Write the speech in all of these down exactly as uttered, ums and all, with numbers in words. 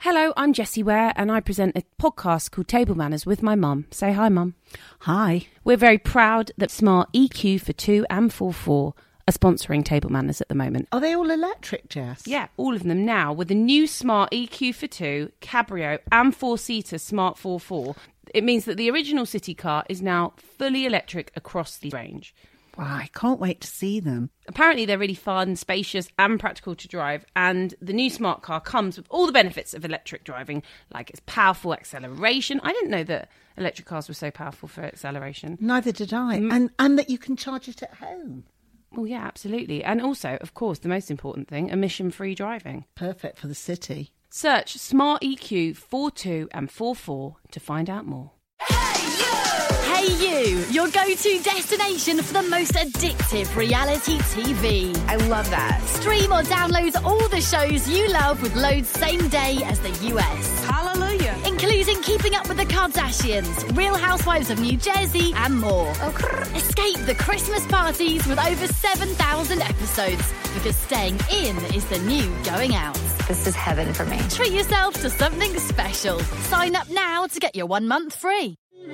Hello, I'm Jessie Ware and I present a podcast called Table Manners with my mum. Say hi, Mum. Hi. We're very proud that Smart E Q for two and four four are sponsoring Table Manners at the moment. Are they all electric, Jess? Yeah, all of them now with the new Smart E Q for two, Cabrio and four-seater Smart four four. It means that the original city car is now fully electric across the range. Wow, I can't wait to see them. Apparently they're really fun, spacious and practical to drive, and the new smart car comes with all the benefits of electric driving, like its powerful acceleration. I didn't know that electric cars were so powerful for acceleration. Neither did I. Mm. And and that you can charge it at home. Well, yeah, absolutely. And also, of course, the most important thing, emission-free driving. Perfect for the city. Search Smart E Q forty-two and forty-four to find out more. Hey you, your go-to destination for the most addictive reality T V. I love that. Stream or download all the shows you love with loads same day as the U S. Hallelujah. Including Keeping Up with the Kardashians, Real Housewives of New Jersey and more. Okay. Escape the Christmas parties with over seven thousand episodes, because staying in is the new going out. This is heaven for me. Treat yourself to something special. Sign up now to get your one month free.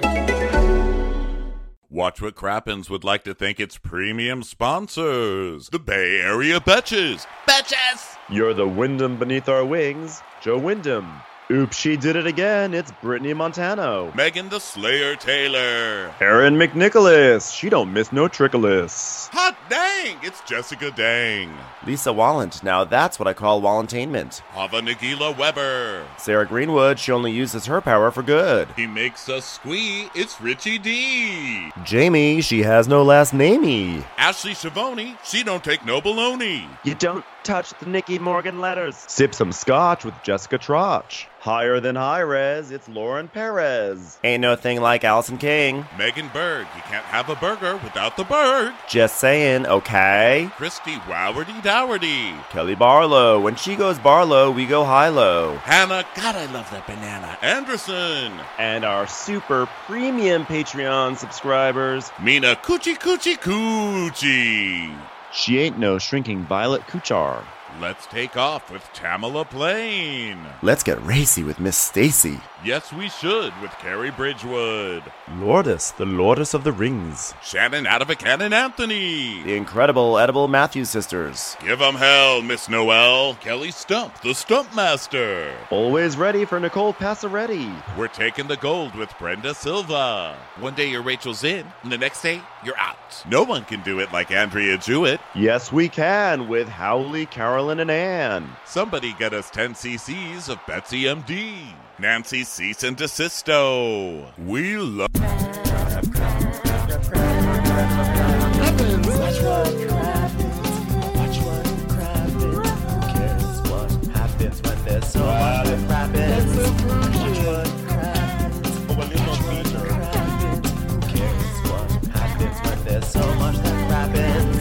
Watch What Crappens would like to thank its premium sponsors, the Bay Area Betches. Betches! You're the Wyndham beneath our wings, Joe Wyndham. Oops, she did it again. It's Brittany Montano. Megan the Slayer Taylor. Erin McNicholas. She don't miss no trickolas. Hot dang! It's Jessica Dang. Lisa Wallant. Now that's what I call Wallantainment. Hava Nagila Weber. Sarah Greenwood. She only uses her power for good. He makes us squee. It's Richie D. Jamie. She has no last namey. Ashley Shavoni. She don't take no baloney. You don't touch the Nicky Morgan letters. Sip some scotch with Jessica Trotch. Higher than high res, it's Lauren Perez. Ain't no thing like Allison King. Megan Berg. You can't have a burger without the Berg. Just saying, okay? Christy Wowardy Dowardy. Kelly Barlow. When she goes Barlow, we go high-low. Hannah, God, I love that banana. Anderson. And our super premium Patreon subscribers, Mina Coochie Coochie Coochie. She ain't no shrinking Violet Kuchar. Let's take off with Tamala Plain. Let's get racy with Miss Stacy. Yes, we should with Carrie Bridgewood. Lourdes, the Lourdes of the Rings. Shannon Adavican and Anthony. The incredible Edible Matthews sisters. Give 'em hell, Miss Noel. Kelly Stump, the Stump Master. Always ready for Nicole Passaretti. We're taking the gold with Brenda Silva. One day you're Rachel's in, and the next day you're out. No one can do it like Andrea Jewett. Yes, we can with Howley, Carolyn, and Ann. Somebody get us ten cc's of Betsy M D. Nancy Cease and Desisto. We love... Watch what crappens. Watch what crappens. Who cares what happens when there's so much that crappens? Watch what crappens. Watch what crappens. Who cares what happens when there's so much that crappens?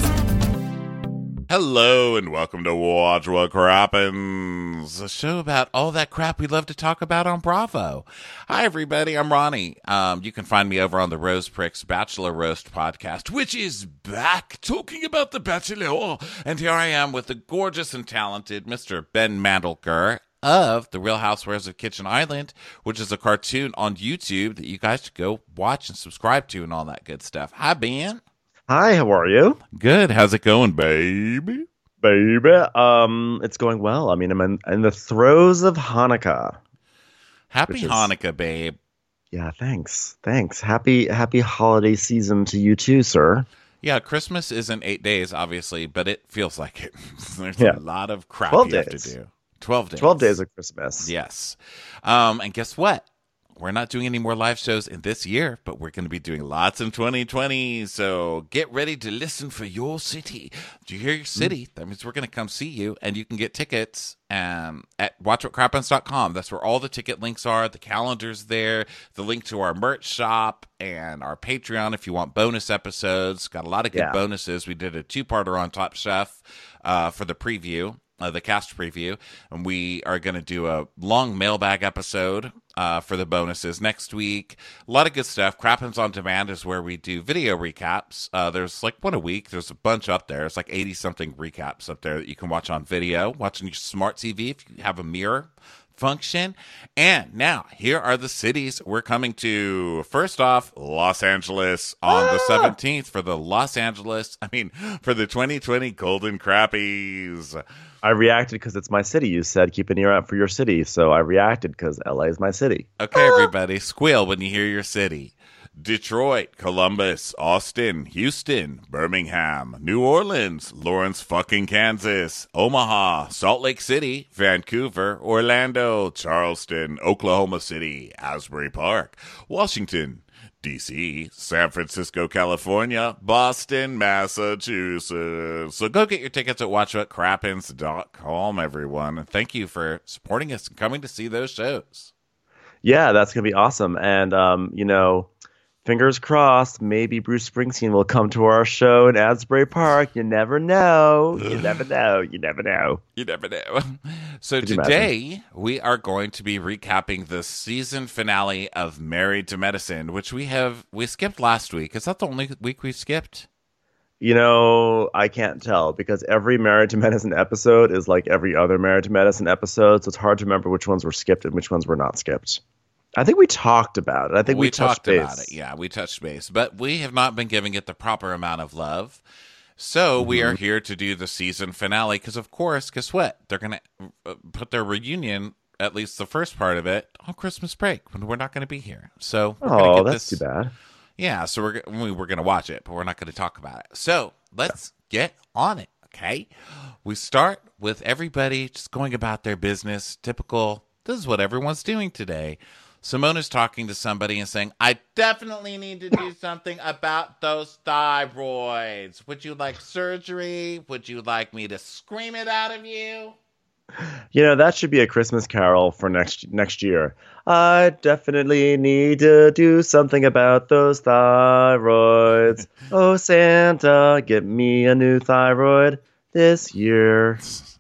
Hello and welcome to Watch What Crappens, a show about all that crap we love to talk about on Bravo. Hi everybody, I'm Ronnie. Um, you can find me over on the Rose Pricks Bachelor Roast podcast, which is back talking about the Bachelor. And here I am with the gorgeous and talented Mister Ben Mandelker of The Real Housewives of Kitchen Island, which is a cartoon on YouTube that you guys should go watch and subscribe to and all that good stuff. Hi, Ben. Hi, how are you? Good. How's it going, baby? Baby, um, it's going well. I mean, I'm in, in the throes of Hanukkah. Happy is, Hanukkah, babe. Yeah, thanks. Thanks. Happy happy holiday season to you too, sir. Yeah, Christmas isn't eight days, obviously, but it feels like it. There's yeah. a lot of crap twelve you days. have to do. Twelve days. Twelve days of Christmas. Yes. Um, and guess what? We're not doing any more live shows in this year, but we're going to be doing lots in twenty twenty. So get ready to listen for your city. Do you hear your city? Mm. That means we're going to come see you, and you can get tickets um, at watch what crappens dot com. That's where all the ticket links are. The calendar's there, the link to our merch shop, and our Patreon if you want bonus episodes. Got a lot of good yeah. bonuses. We did a two-parter on Top Chef uh, for the preview. Uh, the cast preview, and we are going to do a long mailbag episode uh, for the bonuses next week. A lot of good stuff. Crappens on Demand is where we do video recaps. Uh, there's like one a week. There's a bunch up there. It's like eighty something recaps up there that you can watch on video, watch on your smart T V if you have a mirror. function. And now, here are the cities we're coming to. First off, Los Angeles on the seventeenth for the Los Angeles, I mean, for the twenty twenty Golden Crappies. I reacted because it's my city. You said keep an ear out for your city, so I reacted because L A is my city. Okay, everybody, squeal when you hear your city. Detroit, Columbus, Austin, Houston, Birmingham, New Orleans, Lawrence fucking Kansas, Omaha, Salt Lake City, Vancouver, Orlando, Charleston, Oklahoma City, Asbury Park, Washington, D C, San Francisco, California, Boston, Massachusetts. So go get your tickets at watch what crappens dot com, everyone. And thank you for supporting us and coming to see those shows. Yeah, that's going to be awesome. And, um, you know, fingers crossed, maybe Bruce Springsteen will come to our show in Asbury Park. You never know. You never know. You never know. You never know. So Could you today, imagine? we are going to be recapping the season finale of Married to Medicine, which we have, we skipped last week. Is that the only week we skipped? You know, I can't tell because every Married to Medicine episode is like every other Married to Medicine episode. So it's hard to remember which ones were skipped and which ones were not skipped. I think we talked about it. I think we, we touched talked base. about it. Yeah, we touched base, but we have not been giving it the proper amount of love. So Mm-hmm. we are here to do the season finale because, of course, guess what? They're going to put their reunion, at least the first part of it, on Christmas break when we're not going to be here. So we're gonna Oh, get that's this. too bad. Yeah, so we're we, we're going to watch it, but we're not going to talk about it. So let's get on it, okay? We start with everybody just going about their business. Typical, this is what everyone's doing today. Simone is talking to somebody and saying, I definitely need to do something about those thyroids. Would you like surgery? Would you like me to scream it out of you? You know, that should be a Christmas carol for next next year. I definitely need to do something about those thyroids. Oh, Santa, get me a new thyroid this year.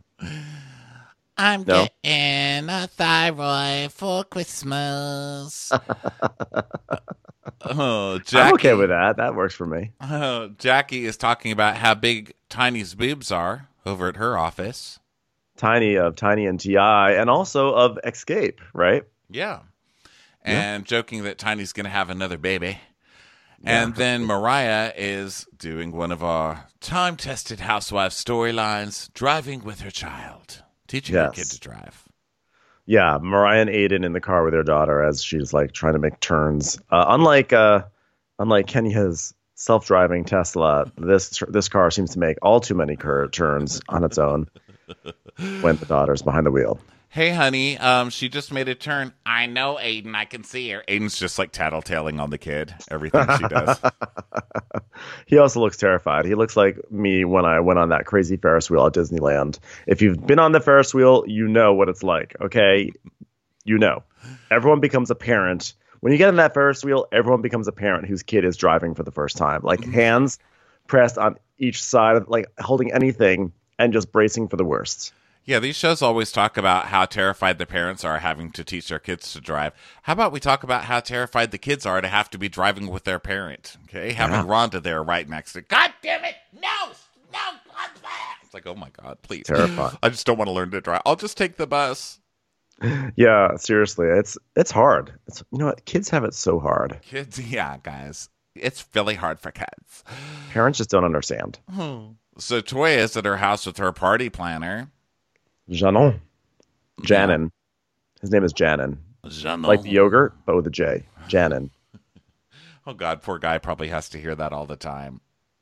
I'm No. getting a thyroid for Christmas. oh, Jackie. I'm okay with that. That works for me. Oh, Jackie is talking about how big Tiny's boobs are over at her office. Tiny of Tiny and T I, and also of Escape, right? Yeah. And joking that Tiny's going to have another baby. And then Mariah is doing one of our time-tested housewife storylines, driving with her child, teaching her Yes. kid to drive. Yeah, Mariah and Aiden in the car with their daughter as she's like trying to make turns. Uh, unlike uh, unlike Kenya's self-driving Tesla, this this car seems to make all too many cur- turns on its own when the daughter's behind the wheel. Hey, honey, um, she just made a turn. I know, Aiden. I can see her. Aiden's just like tattletaling on the kid, everything she does. He also looks terrified. He looks like me when I went on that crazy Ferris wheel at Disneyland. If you've been on the Ferris wheel, you know what it's like, okay? You know. Everyone becomes a parent. When you get on that Ferris wheel, everyone becomes a parent whose kid is driving for the first time. Like hands pressed on each side, like holding anything and just bracing for the worst. Yeah, these shows always talk about how terrified the parents are having to teach their kids to drive. How about we talk about how terrified the kids are to have to be driving with their parent? Okay, having Yeah. Rhonda there right next to, God damn it, no, no, it's like, oh my God, please, Terrifying. I just don't want to learn to drive. I'll just take the bus. Yeah, seriously, it's it's hard. It's you know what? Kids have it so hard. Kids, yeah, guys, it's really hard for kids. Parents just don't understand. So Toya is at her house with her party planner. Janon. Janin. His name is Janin. Janon. Like the yogurt, but with a J. Janin. Oh God, poor guy probably has to hear that all the time.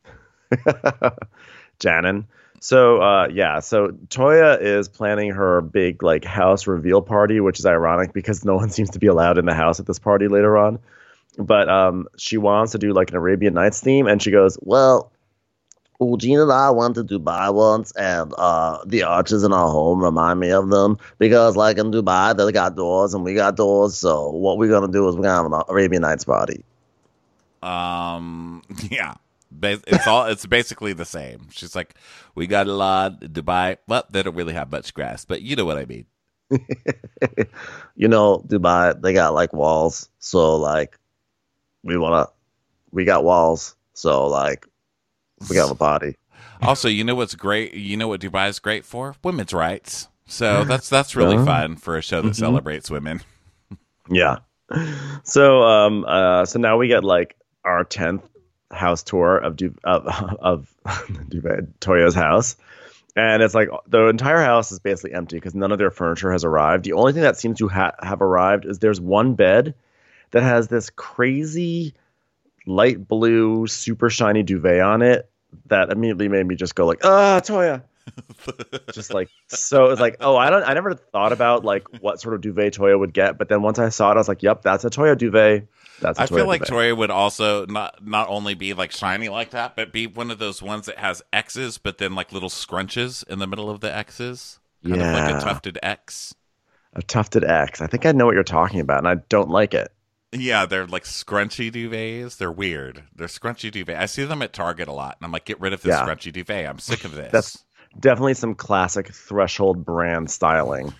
Janin. So, uh, yeah, so Toya is planning her big, like, house reveal party, which is ironic because no one seems to be allowed in the house at this party later on. But um, she wants to do, like, an Arabian Nights theme, and she goes, well, well, Gina and I went to Dubai once, and uh, the arches in our home remind me of them because, like, in Dubai, they got doors and we got doors. So what we're gonna do is we're gonna have an Arabian Nights party. Um, yeah, Ba- it's all, it's basically the same. She's like, we got a lot in Dubai. Well, they don't really have much grass, but you know what I mean. You know, Dubai, they got like walls. So like, we wanna, we got walls. So like, we got a party. Also, you know what's great? You know what Dubai is great for? Women's rights. So that's that's really Oh. fun for a show that celebrates women. Yeah. So um uh so now we get like our tenth house tour of du- of of Duvet, Toya's house. And it's like the entire house is basically empty because none of their furniture has arrived. The only thing that seems to ha- have arrived is there's one bed that has this crazy light blue, super shiny duvet on it that immediately made me just go like, ah, Toya. Just like, so it's like, oh, I don't, I never thought about like what sort of duvet Toya would get. But then once I saw it, I was like, yep, that's a Toya duvet. That's a I Toya feel like duvet. Toya would also not not only be like shiny like that, but be one of those ones that has X's, but then like little scrunches in the middle of the X's, kind of like Yeah. a tufted X. A tufted X. I think I know what you're talking about, and I don't like it. Yeah, they're like scrunchy duvets. They're weird. They're scrunchy duvet. I see them at Target a lot, and I'm like, get rid of this Yeah. scrunchy duvet. I'm sick of this. That's definitely some classic Threshold brand styling.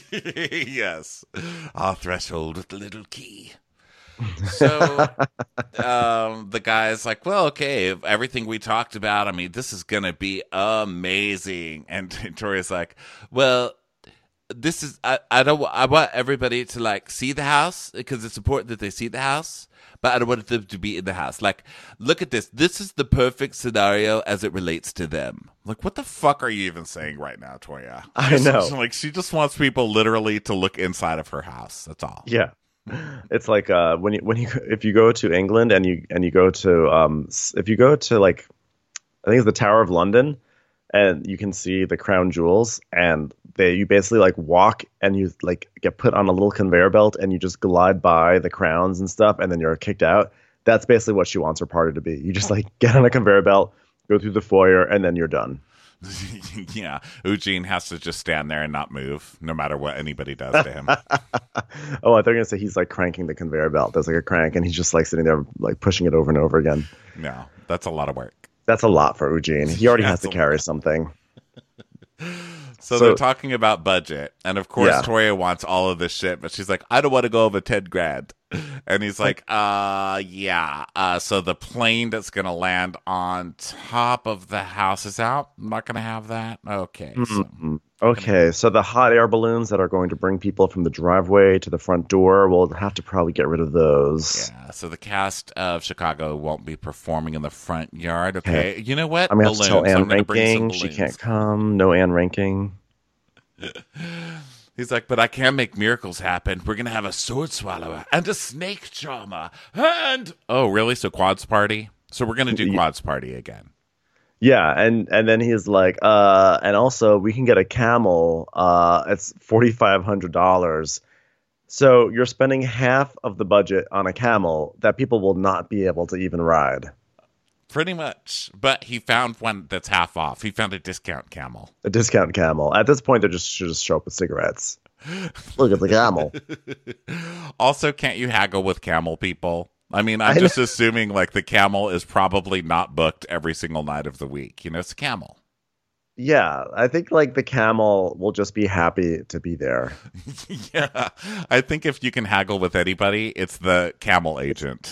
Yes, our threshold with the little key. So um, the guy's like, well, okay, if everything we talked about, I mean, this is going to be amazing. And Tori's like, well, this is, I, I don't, I want everybody to like see the house because it's important that they see the house, but I don't want them to be in the house. Like, look at this. This is the perfect scenario as it relates to them. Like, what the fuck are you even saying right now, Toya? I Just- know. Like, she just wants people literally to look inside of her house. That's all. Yeah. It's like uh, when you when you if you go to England and you and you go to um s- if you go to like I think it's the Tower of London and you can see the crown jewels and they you basically like walk and you like get put on a little conveyor belt and you just glide by the crowns and stuff and then you're kicked out. That's basically what she wants her party to be. You just like get on a conveyor belt, go through the foyer, and then you're done. Yeah, Eugene has to just stand there and not move, no matter what anybody does to him. Oh, I thought you were gonna say he's like cranking the conveyor belt. There's like a crank and he's just like sitting there like pushing it over and over again. No, that's a lot of work. That's a lot for Eugene. He already Yeah, has to it's a carry lot. something. So, So- they're talking about budget, and of course Yeah. Toya wants all of this shit, but she's like, I don't want to go over ten grand. And he's like, uh, yeah. Uh, so the plane that's going to land on top of the house is out. I'm not going to have that. Okay. So, Mm, Okay, so the hot air balloons that are going to bring people from the driveway to the front door, we'll have to probably get rid of those. yeah. So the cast of Chicago won't be performing in the front yard. Okay. You know what? I'm gonna have to tell Balloons. I'm Anne gonna bring some Ranking she balloons. can't come. No Anne Ranking. He's like, but I can make miracles happen. We're gonna have a sword swallower and a snake charmer and oh, really? So quads party. So we're gonna do quads party again. Yeah, and and then he's like, uh, and also we can get a camel. Uh, it's forty five hundred dollars. So you're spending half of the budget on a camel that people will not be able to even ride. Pretty much. But he found one that's half off. He found a discount camel. A discount camel. At this point, they just should just show up with cigarettes. Look at the camel. Also, can't you haggle with camel people? I mean, I'm I just assuming like the camel is probably not booked every single night of the week. You know, it's a camel. Yeah, I think like the camel will just be happy to be there. Yeah. I think if you can haggle with anybody, it's the camel agent.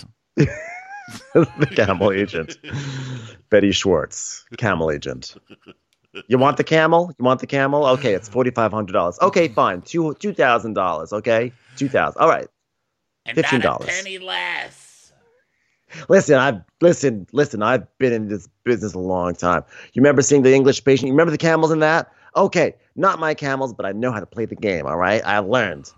The camel agent. Betty Schwartz, camel agent. You want the camel? You want the camel? Okay, it's forty five hundred dollars. Okay, fine. Two two thousand dollars. Okay, two thousand. All right. And fifteen not a dollars. penny less. Listen, I've listen, listen. I've been in this business a long time. You remember seeing The English Patient? You remember the camels in that? Okay, not my camels, but I know how to play the game. All right, I learned.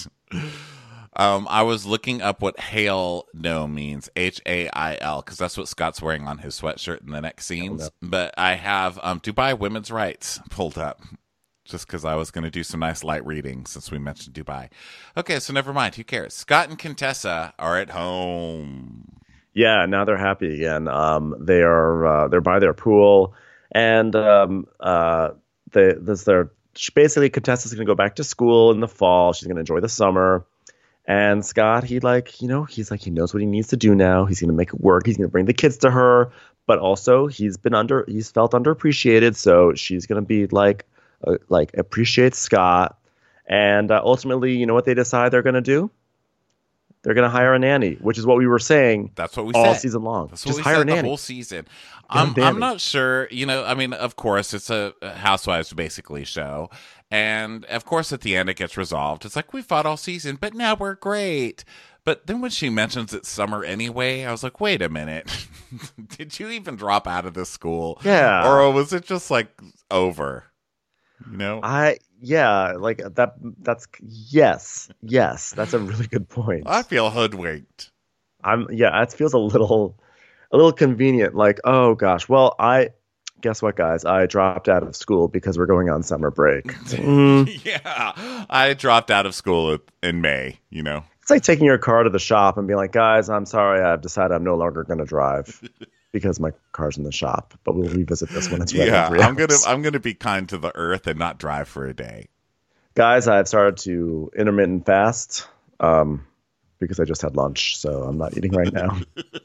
Um, I was looking up what hail no means, H A I L, because that's what Scott's wearing on his sweatshirt in the next scenes. But I have um, Dubai women's rights pulled up, just because I was going to do some nice light reading since we mentioned Dubai. Okay, so never mind. Who cares? Scott and Contessa are at home. Yeah, now they're happy again. Um, they are uh, they're by their pool, and um, uh, they this their she- basically Contessa's going to go back to school in the fall. She's going to enjoy the summer. And Scott, he like, you know, he's like, he knows what he needs to do now. He's going to make it work. He's going to bring the kids to her. But also he's been under, he's felt underappreciated. So she's going to be like, uh, like appreciate Scott. And uh, ultimately, you know what they decide they're going to do? they're going to hire a nanny, which is what we were saying. That's what we all said. season long. That's Just what we hire said a nanny the whole season. Get I'm, a I'm nanny. not sure. You know, I mean, of course, it's a a Housewives basically show. And of course, at the end, it gets resolved. It's like, we fought all season, but now we're great. But then when she mentions it's summer anyway, I was like, wait a minute. Did you even drop out of this school? Yeah. Or was it just like over? You know? I yeah, like that. That's yes, yes. That's a really good point. I feel hoodwinked. I'm yeah. It feels a little, a little convenient. Like, oh gosh. Well, I guess what, guys? I dropped out of school because we're going on summer break. Mm. Yeah, I dropped out of school in May. You know, It's like taking your car to the shop and being like, guys, I'm sorry, I've decided I'm no longer going to drive because my car's in the shop. But we'll revisit this when it's ready. yeah, in three I'm gonna hours. I'm gonna be kind to the earth and not drive for a day. Guys, I've started to intermittent fast um, because I just had lunch, so I'm not eating right now.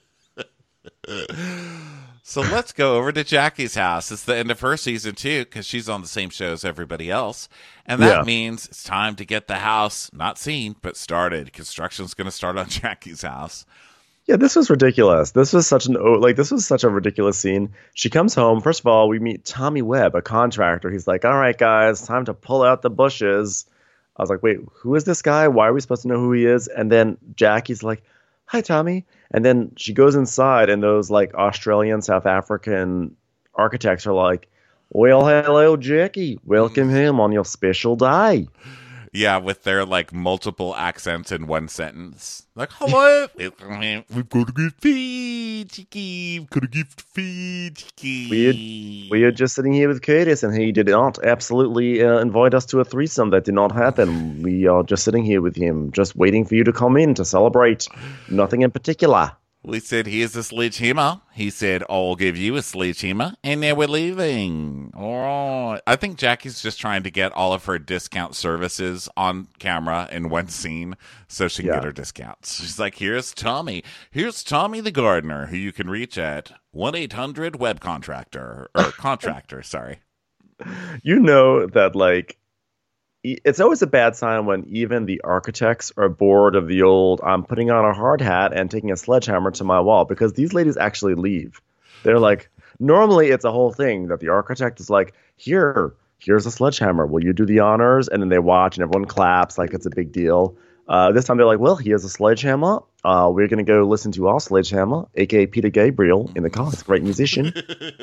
So let's go over to Jackie's house. It's the end of her season too, because she's on the same show as everybody else, and that Yeah. means it's time to get the house not seen but started. Construction's going to start on Jackie's house. Yeah, this was ridiculous. This was such an oh, like this was such a ridiculous scene. She comes home. First of all, we meet Tommy Webb, a contractor. He's like, "All right, guys, time to pull out the bushes." I was like, "Wait, who is this guy? Why are we supposed to know who he is?" And then Jackie's like, "Hi, Tommy." And then she goes inside, and those like Australian, South African architects are like, "Well, hello, Jackie. Welcome him on your special day." Yeah, with their like multiple accents in one sentence. Like, hello, we've got a good feed, Chicky. We've got a gift feed, Chicky. We we are just sitting here with Curtis, and he did not absolutely uh, invite us to a threesome. That did not happen. We are just sitting here with him, just waiting for you to come in to celebrate. Nothing in particular. We said, here's a sledgehammer. He said, I'll give you a sledgehammer. And now we're leaving. All right. I think Jackie's just trying to get all of her discount services on camera in one scene so she can Yeah. get her discounts. She's like, here's Tommy. Here's Tommy the gardener, who you can reach at one eight hundred web contractor. Or contractor, sorry. You know that, like, e- it's always a bad sign when even the architects are bored of the old, I'm putting on a hard hat and taking a sledgehammer to my wall, because these ladies actually leave. They're like, normally it's a whole thing that the architect is like, here, here's a sledgehammer. Will you do the honors? And then they watch and everyone claps like it's a big deal. Uh, this time they're like, well, he has a sledgehammer. Uh, we're going to go listen to our sledgehammer, a k a. Peter Gabriel, in the car. He's a great musician.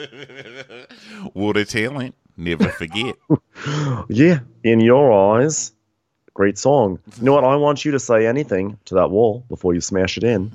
What a talent. Never forget. Yeah, in your eyes. Great song. You know what? I want you to say anything to that wall before you smash it in.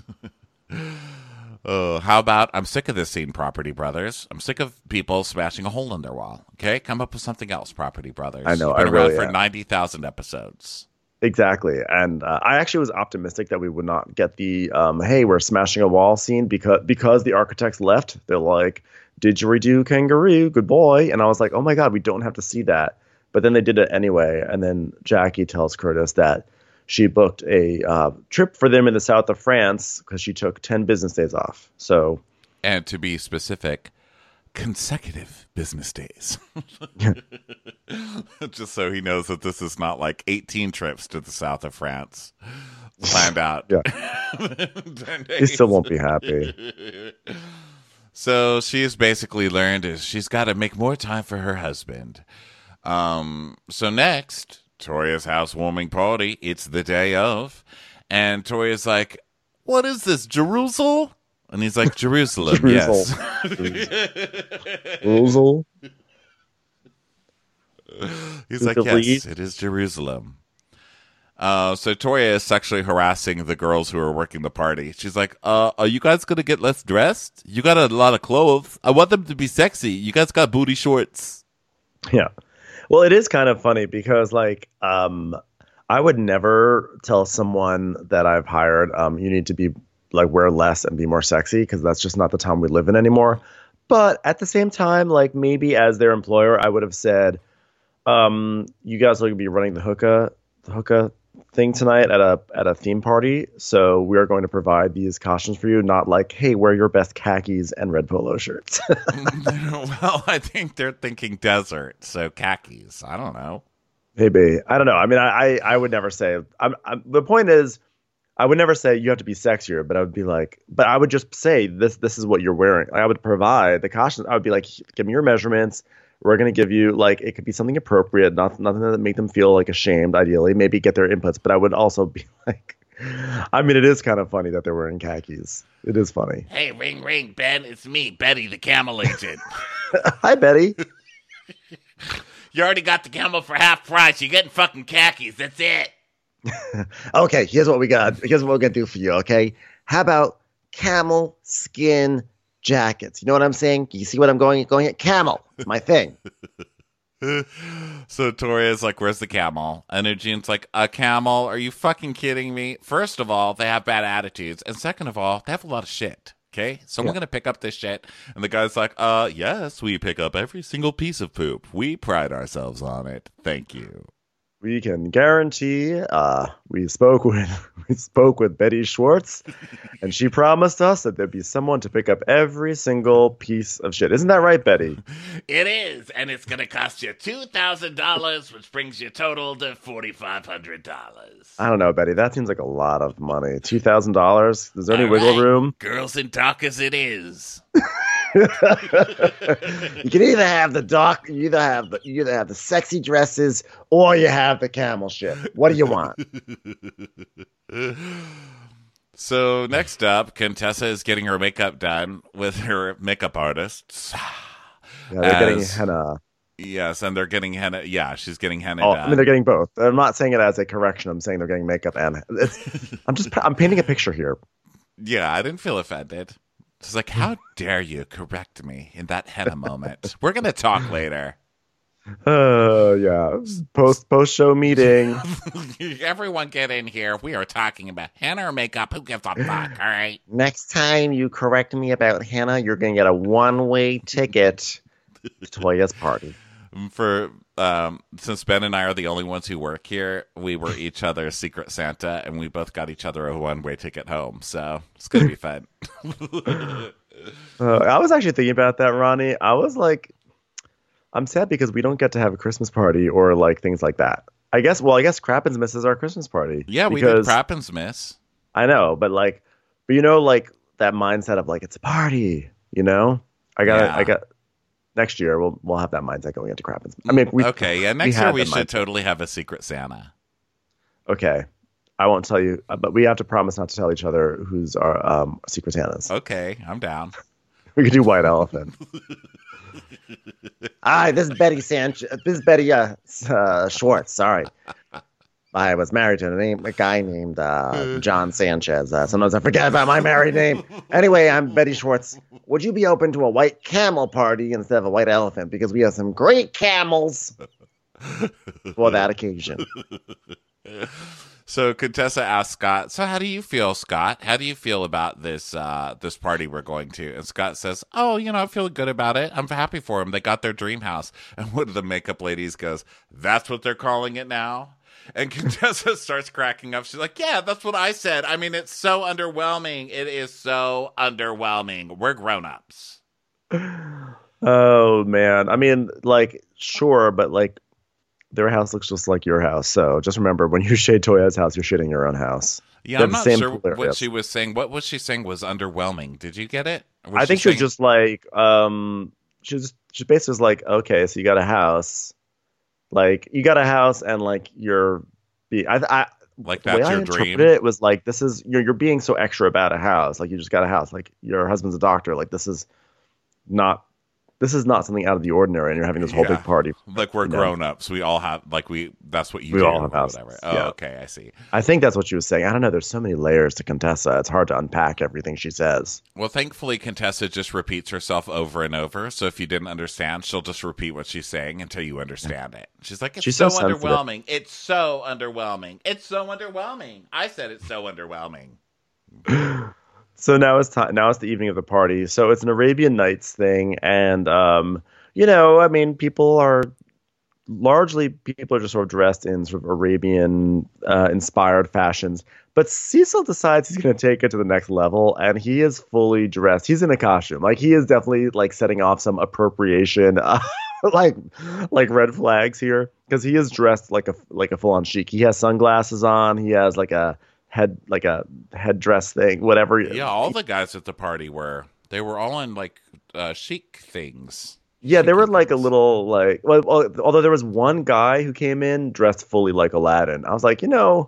Uh, how about, I'm sick of this scene, Property Brothers. I'm sick of people smashing a hole in their wall. Okay? Come up with something else, Property Brothers. I know, You've been I around really for am. ninety thousand episodes. Exactly. And uh, I actually was optimistic that we would not get the, um, hey, we're smashing a wall scene because because the architects left. They're like, didgeridoo kangaroo, good boy. And I was like, oh my God, we don't have to see that. But then they did it anyway. And then Jackie tells Curtis that she booked a uh, trip for them in the south of France because she took ten business days off. So, And to be specific, consecutive business days. Just so he knows that this is not like eighteen trips to the south of France planned out. Yeah. ten he days. still won't be happy. So she's basically learned is she's got to make more time for her husband. Um, so next, Toria's housewarming party. It's the day of. And Toria's like, what is this, Jerusalem? And he's like, Jerusalem, yes. Jerusalem. He's With like, the yes, lead. it is Jerusalem. Uh, so Toria is sexually harassing the girls who are working the party. She's like, uh, are you guys going to get less dressed? You got a lot of clothes. I want them to be sexy. You guys got booty shorts. Yeah. Well, it is kind of funny because, like, um, I would never tell someone that I've hired, um, you need to be, like, wear less and be more sexy, because that's just not the time we live in anymore. But at the same time, like, maybe as their employer, I would have said, um, you guys are going to be running the hookah, the hookah thing tonight at a at a theme party, so we are going to provide these costumes for you, not like, hey, wear your best khakis and red polo shirts. Well, I think they're thinking desert, so khakis. I don't know. Maybe. I don't know. I mean, I, I, I would never say. I'm, I'm, the point is, I would never say you have to be sexier, but I would be like, but I would just say this. This is what you're wearing. I would provide the costumes. I would be like, give me your measurements. We're gonna give you like it could be something appropriate, not nothing that make them feel like ashamed. Ideally, maybe get their inputs. But I would also be like, I mean, it is kind of funny that they're wearing khakis. It is funny. Hey, ring, ring, Ben. It's me, Betty, the camel agent. Hi, Betty. You already got the camel for half price. You're getting fucking khakis. That's it. Okay, here's what we got. Here's what we're gonna do for you. Okay, how about camel skin jackets? You know what I'm saying? You see what I'm going going at? Camel, it's my thing. So Toria's like, where's the camel? And Eugene's like, a camel? Are you fucking kidding me? First of all, they have bad attitudes. And second of all, they have a lot of shit. Okay? Someone Yeah. going to pick up this shit. And the guy's like, uh, yes, we pick up every single piece of poop. We pride ourselves on it. Thank you. We can guarantee. Uh, we spoke with we spoke with Betty Schwartz, and she promised us that there'd be someone to pick up every single piece of shit. Isn't that right, Betty? It is. And it's going to cost you two thousand dollars, which brings your total to four thousand five hundred dollars. I don't know, Betty. That seems like a lot of money. Two thousand dollars. Is there any All wiggle right. room? Girls and Dockers it is. You can either have the doc, you either have the you either have the sexy dresses, or you have the camel shit. What do you want? So next up, Contessa is getting her makeup done with her makeup artists. Yeah, they're getting As- henna. Yes, and they're getting henna. Yeah, she's getting henna Oh, done. I mean, they're getting both. I'm not saying it as a correction. I'm saying they're getting makeup and it's, I'm just I'm painting a picture here. Yeah, I didn't feel offended. It's like, how dare you correct me in that henna moment? We're gonna talk later. Uh, yeah. Post post show meeting. Everyone get in here. We are talking about henna or makeup. Who gives a fuck, all right? Next time you correct me about henna, you're gonna get a one way ticket to Toya's party. For um, since Ben and I are the only ones who work here, we were each other's Secret Santa, and we both got each other a one-way ticket home. So it's gonna be fun. Uh, I was actually thinking about that, Ronnie. I was like, I'm sad because we don't get to have a Christmas party or like things like that. I guess. Well, I guess Crappens misses our Christmas party. Yeah, we did because- Crappens Miss. I know, but like, but you know, like that mindset of like it's a party. You know, I got, Yeah. I got. Next year we'll we'll have that mindset going into Crappens. I mean, we Okay, yeah, next we year had we the should mindset. totally have a Secret Santa. Okay, I won't tell you, uh, but we have to promise not to tell each other who's our um, Secret Santas. Okay, I'm down. We could do White Elephant. Hi, this is Betty Sanchez. This is Betty uh, S- uh, Schwartz. Sorry, I was married to a, name, a guy named uh, John Sanchez. Uh, sometimes I forget about my married name. Anyway, I'm Betty Schwartz. Would you be open to a white camel party instead of a white elephant? Because we have some great camels for that occasion. So Contessa asks Scott, so how do you feel, Scott? How do you feel about this uh, this party we're going to? And Scott says, oh, you know, I feel good about it. I'm happy for them. They got their dream house. And one of the makeup ladies goes, that's what they're calling it now? And Contessa starts cracking up. She's like, yeah, that's what I said. I mean, it's so underwhelming. It is so underwhelming. We're grown-ups. Oh, man. I mean, like, sure, but like, their house looks just like your house. So just remember, when you shade Toya's house, you're shading your own house. Yeah, They're I'm the not same sure pool what areas. she was saying. What was she saying was underwhelming? Did you get it? Was I think she was saying- just like, um, she was, she basically was like, okay, so you got a house. Like, you got a house and like you're, be, I, I, like the way that's I your interpreted dream. it was like, this is, you're, you're being so extra about a house. Like, you just got a house. Like, your husband's a doctor. Like, this is not, this is not something out of the ordinary. And you're having this whole Yeah. big party. Like we're No. grown ups. We all have like we. That's what you We do. all have or houses, whatever. Oh, yeah. okay, I see. I think that's what she was saying. I don't know. There's so many layers to Contessa. It's hard to unpack everything she says. Well, thankfully, Contessa just repeats herself over and over. So if you didn't understand, she'll just repeat what she's saying until you understand it. She's like, "It's She's so, so sensitive. underwhelming. It's so underwhelming. It's so underwhelming. I said it's so underwhelming." So now it's time. Now it's the evening of the party. So it's an Arabian Nights thing, and um, you know, I mean, people are largely people are just sort of dressed in sort of Arabian uh, inspired fashions. But Cecil decides he's going to take it to the next level, and he is fully dressed. He's in a costume. Like, he is definitely like setting off some appropriation, uh, like like red flags here, because he is dressed like a like a full on chic. He has sunglasses on. He has like a head like a headdress thing, whatever. Yeah, all the guys at the party were. They were all in like uh, chic things. Yeah, they Chic were like a things. little like well, well, although there was one guy who came in dressed fully like Aladdin. I was like, you know,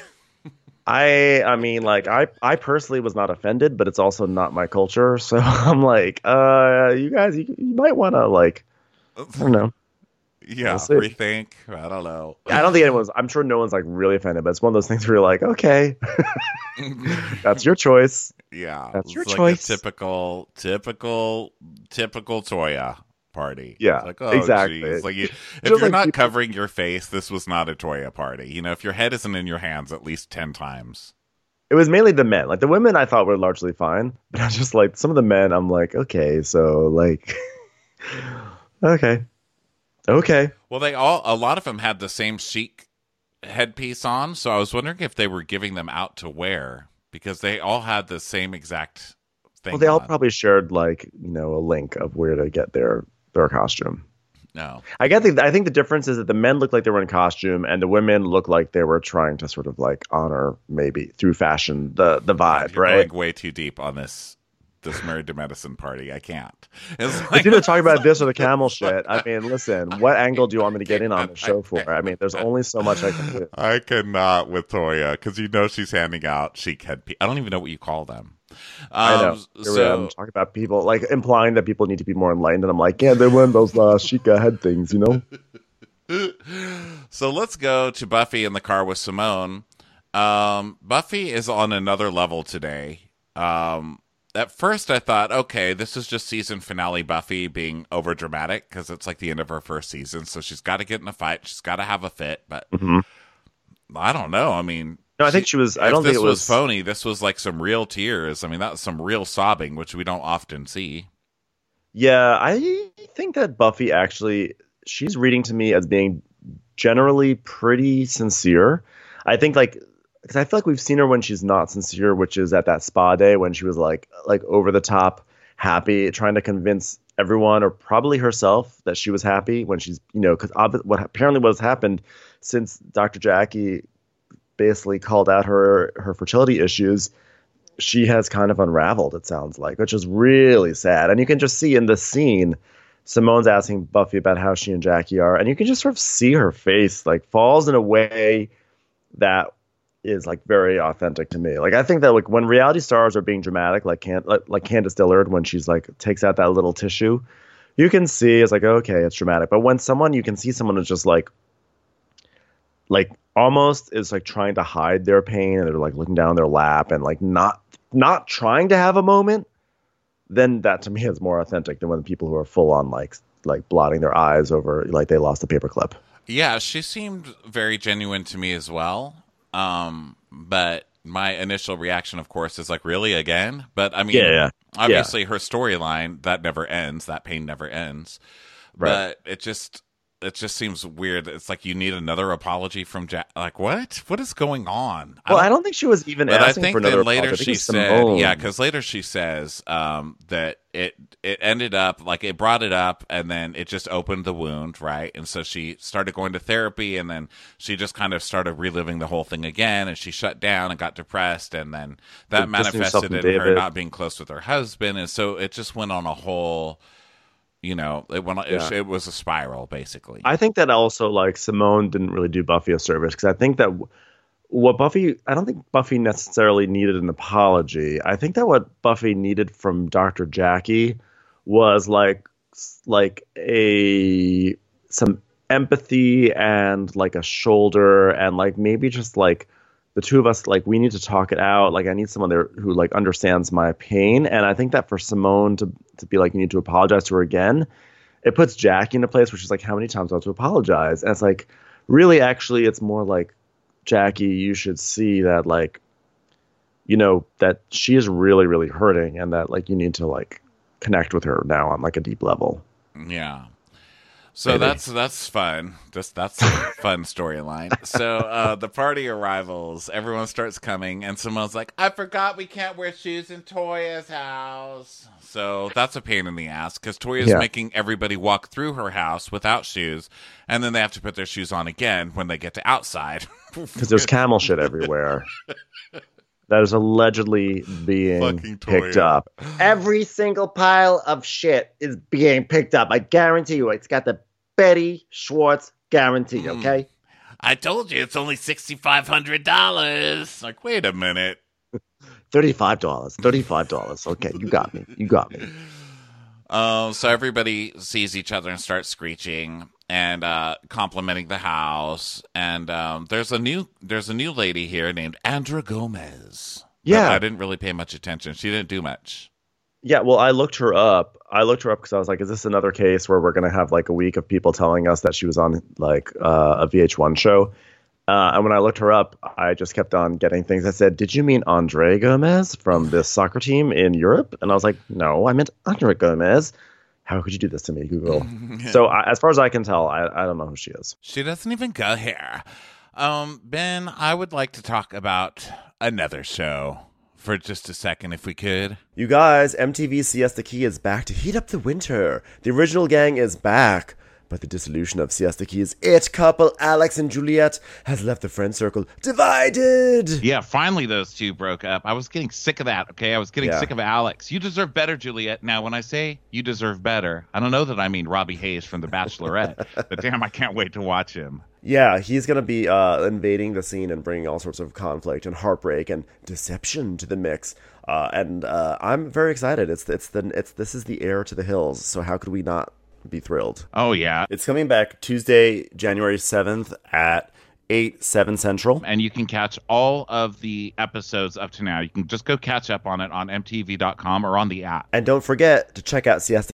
I I mean like I I personally was not offended, but it's also not my culture. So I'm like, uh you guys you, you might want to like I don't know. Yeah, We'll see. rethink. I don't know. I don't think anyone's I'm sure no one's like really offended, but it's one of those things where you're like, okay. That's your choice. Yeah, That's it's your like choice. a typical, typical, typical Toya party. Yeah, It's like, oh, exactly. geez. Like you, if Just you're like not people- covering your face, this was not a Toya party. You know, if your head isn't in your hands at least ten times. It was mainly the men. Like the women I thought were largely fine, but I was just like some of the men I'm like, okay, so like okay. Okay. Well, they all, a lot of them had the same chic headpiece on, so I was wondering if they were giving them out to wear because they all had the same exact thing. Well, they all on. probably shared like, you know, a link of where to get their their costume. No. I get the I think the difference is that the men look like they were in costume and the women look like they were trying to sort of like honor maybe through fashion the the vibe, You're right? going way too deep on this this Married to Medicine party. I can't. It's It's like, either talking about this or the camel shit. I mean, listen, what angle do you want me to get in on the show for? I mean, there's only so much I can do. I cannot with Toya because you know she's handing out chic headpiece. I don't even know what you call them. Um, I know. Here So we are, I'm talking about people, like implying that people need to be more enlightened. And I'm like, yeah, they're wearing those uh, chic uh, head things, you know? So let's go to Buffy in the car with Simone. Um, Buffy is on another level today. Um, at first, I thought, okay, this is just season finale Buffy being over dramatic because it's like the end of her first season. So she's got to get in a fight. She's got to have a fit. But Mhm. I don't know. I mean, No, I think she was. I if don't this think it was was phony. This was like some real tears. I mean, that was some real sobbing, which we don't often see. Yeah, I think that Buffy actually, she's reading to me as being generally pretty sincere. I think like, because I feel like we've seen her when she's not sincere, which is at that spa day when she was like, like over the top happy, trying to convince everyone or probably herself that she was happy when she's, you know, because ob- what apparently what has happened since Doctor Jackie basically called out her her fertility issues, she has kind of unraveled, it sounds like, which is really sad. And you can just see in this scene, Simone's asking Buffy about how she and Jackie are, and you can just sort of see her face like falls in a way that is like very authentic to me. Like I think that like when reality stars are being dramatic, like Can like, like Candace Dillard when she's like takes out that little tissue, you can see it's like okay, it's dramatic. But when someone you can see someone who's just like like almost is like trying to hide their pain and they're like looking down their lap and like not not trying to have a moment, then that to me is more authentic than when people who are full on like like blotting their eyes over like they lost a paperclip. Yeah, she seemed very genuine to me as well. Um, but my initial reaction, of course, is like, really again? But I mean, Yeah, yeah. obviously her storyline, that never ends. That pain never ends. Right. But it just, it just seems weird. It's like you need another apology from Jack. Like, what? What is going on? Well, I don't think she was even But I asking think for another then later apology. I think she it's said, Simone. yeah, because later she says um, that it it ended up like it brought it up, and then it just opened the wound, right? And so she started going to therapy, and then she just kind of started reliving the whole thing again, and she shut down and got depressed, and then that Distancing herself manifested from in her David. not being close with her husband, and so it just went on a whole, you know, it went it, Yeah. it was a spiral basically. I think that also like Simone didn't really do Buffy a service because I think that w- what Buffy I don't think Buffy necessarily needed an apology. I think that what Buffy needed from Doctor Jackie was like s- like a some empathy and like a shoulder and like maybe just like the two of us like we need to talk it out. Like I need someone there who like understands my pain. And I think that for Simone to to be like you need to apologize to her again, it puts Jackie in a place where she's like, how many times do I have to apologize? And it's like, really, actually, it's more like, Jackie, you should see that, like, you know, that she is really, really hurting and that, like, you need to, like, connect with her now on, like, a deep level. Yeah. So Maybe. that's that's fun. Just that's a fun storyline. So uh, the party arrivals, everyone starts coming, and Simone's like, "I forgot we can't wear shoes in Toya's house." So that's a pain in the ass because Toya's Yeah. making everybody walk through her house without shoes, and then they have to put their shoes on again when they get to outside. Because there's camel shit everywhere. That is allegedly being Fucking picked Toya. up. Every single pile of shit is being picked up. I guarantee you. It's got the Betty Schwartz guarantee, Mm. okay? I told you it's only sixty five hundred dollars. Like, wait a minute. thirty-five dollars. thirty-five dollars. Okay, you got me. You got me. Um, so everybody sees each other and starts screeching and uh, complimenting the house. And um, there's a new there's a new lady here named Andra Gomez. But Yeah. I didn't really pay much attention. She didn't do much. Yeah, well, I looked her up. I looked her up because I was like, is this another case where we're going to have like a week of people telling us that she was on like uh, a V H one show? Uh, and when I looked her up, I just kept on getting things that said, did you mean Andre Gomez from this soccer team in Europe? And I was like, no, I meant Andre Gomez. How could you do this to me, Google? So I, as far as I can tell, I, I don't know who she is. She doesn't even go here. Um, Ben, I would like to talk about another show for just a second, if we could. You guys, M T V Siesta Key is back to heat up the winter. The original gang is back, but the dissolution of Siesta Key's it couple, Alex and Juliet, has left the friend circle divided. Yeah, finally those two broke up. I was getting sick of that, okay? I was getting Yeah. sick of Alex. You deserve better, Juliet. Now, when I say you deserve better, I don't know that I mean Robbie Hayes from The Bachelorette, but damn, I can't wait to watch him. Yeah, he's going to be uh, invading the scene and bringing all sorts of conflict and heartbreak and deception to the mix. Uh, and uh, I'm very excited. It's it's the it's this is the heir to the hills. So how could we not be thrilled? Oh, yeah. It's coming back Tuesday, January seventh at eight, seven Central. And you can catch all of the episodes up to now. You can just go catch up on it on M T V dot com or on the app. And don't forget to check out Siesta.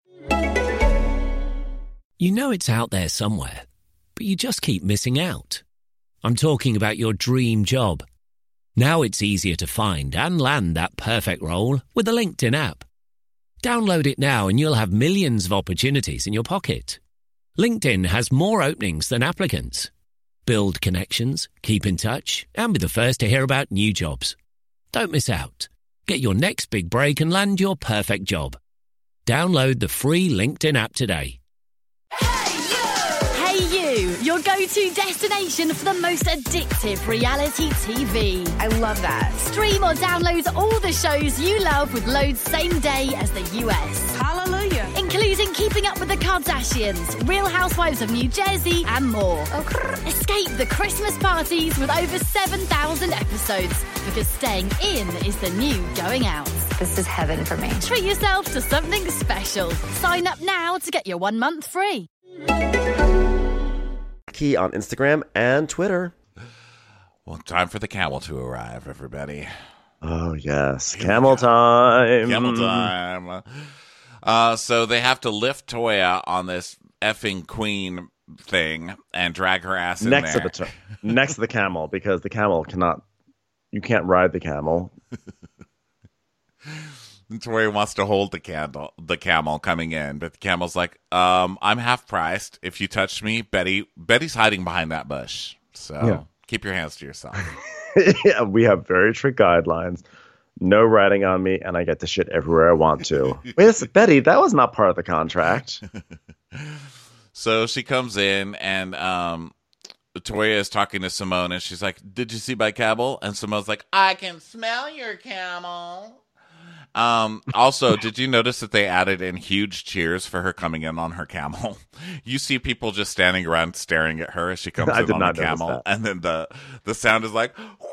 You know it's out there somewhere, but you just keep missing out. I'm talking about your dream job. Now it's easier to find and land that perfect role with the LinkedIn app. Download it now and you'll have millions of opportunities in your pocket. LinkedIn has more openings than applicants. Build connections, keep in touch, and be the first to hear about new jobs. Don't miss out. Get your next big break and land your perfect job. Download the free LinkedIn app today. Hey you, your go-to destination for the most addictive reality T V. I love that. Stream or download all the shows you love with loads same day as the U S. Hallelujah. Including Keeping Up with the Kardashians, Real Housewives of New Jersey, and more. Escape the Christmas parties with over seven thousand episodes, because staying in is the new going out. This is heaven for me. Treat yourself to something special. Sign up now to get your one month free. Key on Instagram and Twitter. Well, time for the camel to arrive, everybody. Oh, yes. Camel time. Camel time. Uh, so they have to lift Toya on this effing queen thing and drag her ass in Next there. to the t- next to the camel, because the camel cannot. You can't ride the camel. And Toya wants to hold the candle, the camel coming in, but the camel's like, um, "I'm half priced. If you touch me, Betty, Betty's hiding behind that bush. So Yeah. keep your hands to yourself." Yeah, we have very strict guidelines. No riding on me, and I get to shit everywhere I want to. Wait, this, Betty, that was not part of the contract. So she comes in, and um, Toya is talking to Simone, and she's like, "Did you see my camel?" And Simone's like, "I can smell your camel." Um, also, did you notice that they added in huge cheers for her coming in on her camel? You see people just standing around staring at her as she comes I in did on not the notice camel, that. and then the the sound is like.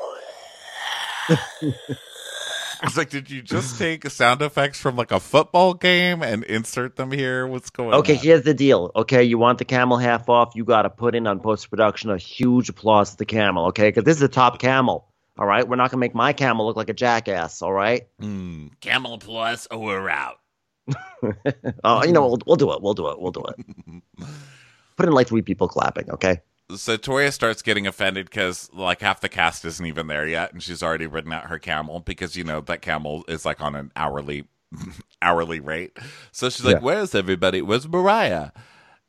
It's like, did you just take sound effects from like a football game and insert them here? What's going Okay, on? here's the deal. Okay, you want the camel half off? You got to put in on post production a huge applause to the camel. Okay, because this is the top camel. All right, we're not gonna make my camel look like a jackass. All right. Mm, camel plus, or we're out. Oh, you know, we'll, we'll do it. We'll do it. We'll do it. Put in like three people clapping. Okay. So Toya starts getting offended because like half the cast isn't even there yet, and she's already ridden out her camel because you know that camel is like on an hourly hourly rate. So she's like, Yeah. "Where's everybody? Where's Mariah?"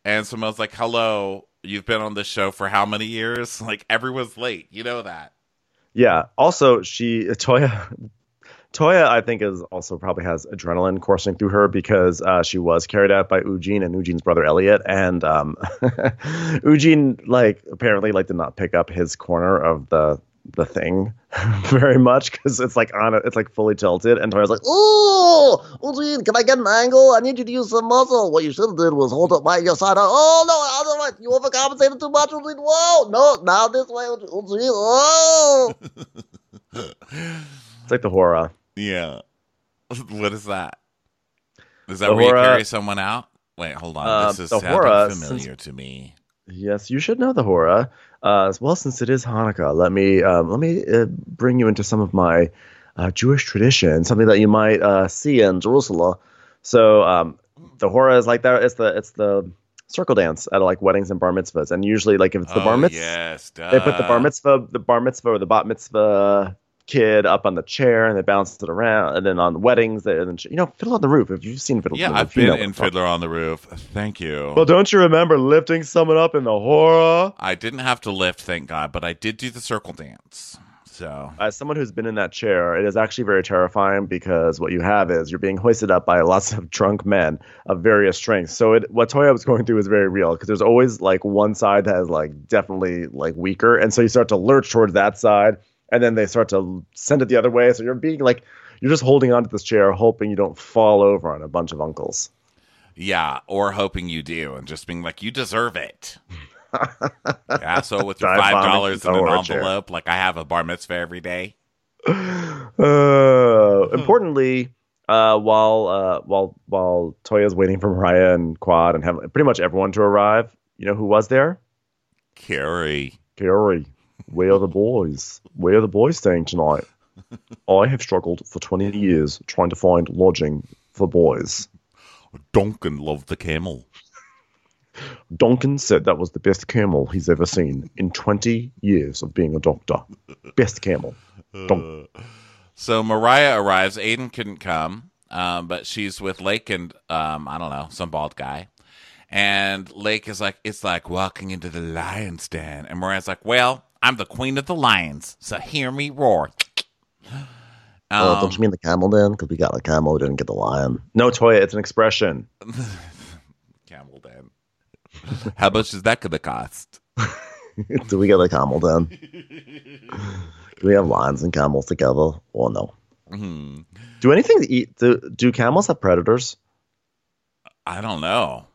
And Simone's like, hello, you've been on this show for how many years? Like, everyone's late. You know that. Yeah. Also, she Toya Toya, I think, is also probably has adrenaline coursing through her because uh, she was carried out by Eugene and Eugene's brother Elliot, and um, Eugene like apparently like did not pick up his corner of the the thing very much because it's like on it, it's like fully tilted, and Toya's like, Oh, Eugene, can I get an angle? I need you to use some muscle. What you should have did was hold up my your side. Oh no, otherwise you overcompensated too much, Eugene. Whoa, no, now this way, Eugene. Oh. it's like the horror. Yeah. What is that? Is that The where Hora- you carry someone out? Wait, hold on. Uh, this is the sounding Hora, familiar since- to me. Yes, you should know the horror. Uh, as well, since it is Hanukkah, let me um, let me uh, bring you into some of my uh, Jewish tradition, something that you might uh, see in Jerusalem. So um, the horror is like that. It's the it's the circle dance at like weddings and bar mitzvahs, and usually like if it's the Oh, bar mitzvah, yes, they put the bar duh. mitzvah, the bar mitzvah or the bat mitzvah kid up on the chair, and they bounce it around. And then on weddings, they, and then, you know, Fiddle on the Roof. If you've seen Fiddle Yeah, on the Roof, I've you been know what in I'm talking Fiddler on the Roof. Thank you. Well, don't you remember lifting someone up in the horror? I didn't have to lift, thank God, but I did do the circle dance. So As someone who's been in that chair, it is actually very terrifying because what you have is you're being hoisted up by lots of drunk men of various strengths. So it, what Toya was going through is very real because there's always like one side that is like definitely like weaker, and so you start to lurch towards that side, and then they start to send it the other way. So you're being like you're just holding onto this chair, hoping you don't fall over on a bunch of uncles. yeah, or hoping you do, and just being like, you deserve it. Yeah, so with your Dive five bombing dollars the in an horror chair. envelope, like I have a bar mitzvah every day. Uh, importantly, uh, while uh, while while Toya's waiting for Mariah and Quad and have pretty much everyone to arrive, you know who was there? Carrie. Carrie. Where are the boys? Where are the boys staying tonight? I have struggled for twenty years trying to find lodging for boys. Duncan loved the camel. Duncan said that was the best camel he's ever seen in twenty years of being a doctor. Best camel. Dun- So Mariah arrives. Aiden couldn't come, um, but she's with Lake and um, I don't know, some bald guy. And Lake is like, it's like walking into the lion's den. And Mariah's like, well, I'm the queen of the lions, so hear me roar. Oh, Um, don't you mean the camel then? Because we got the camel, we didn't get the lion. no, Toya, it's an expression. camel den. How much is that going to cost? Do we get the camel then? Do we have lions and camels together or no? Hmm. Do anything to eat? Do, do camels have predators? I don't know.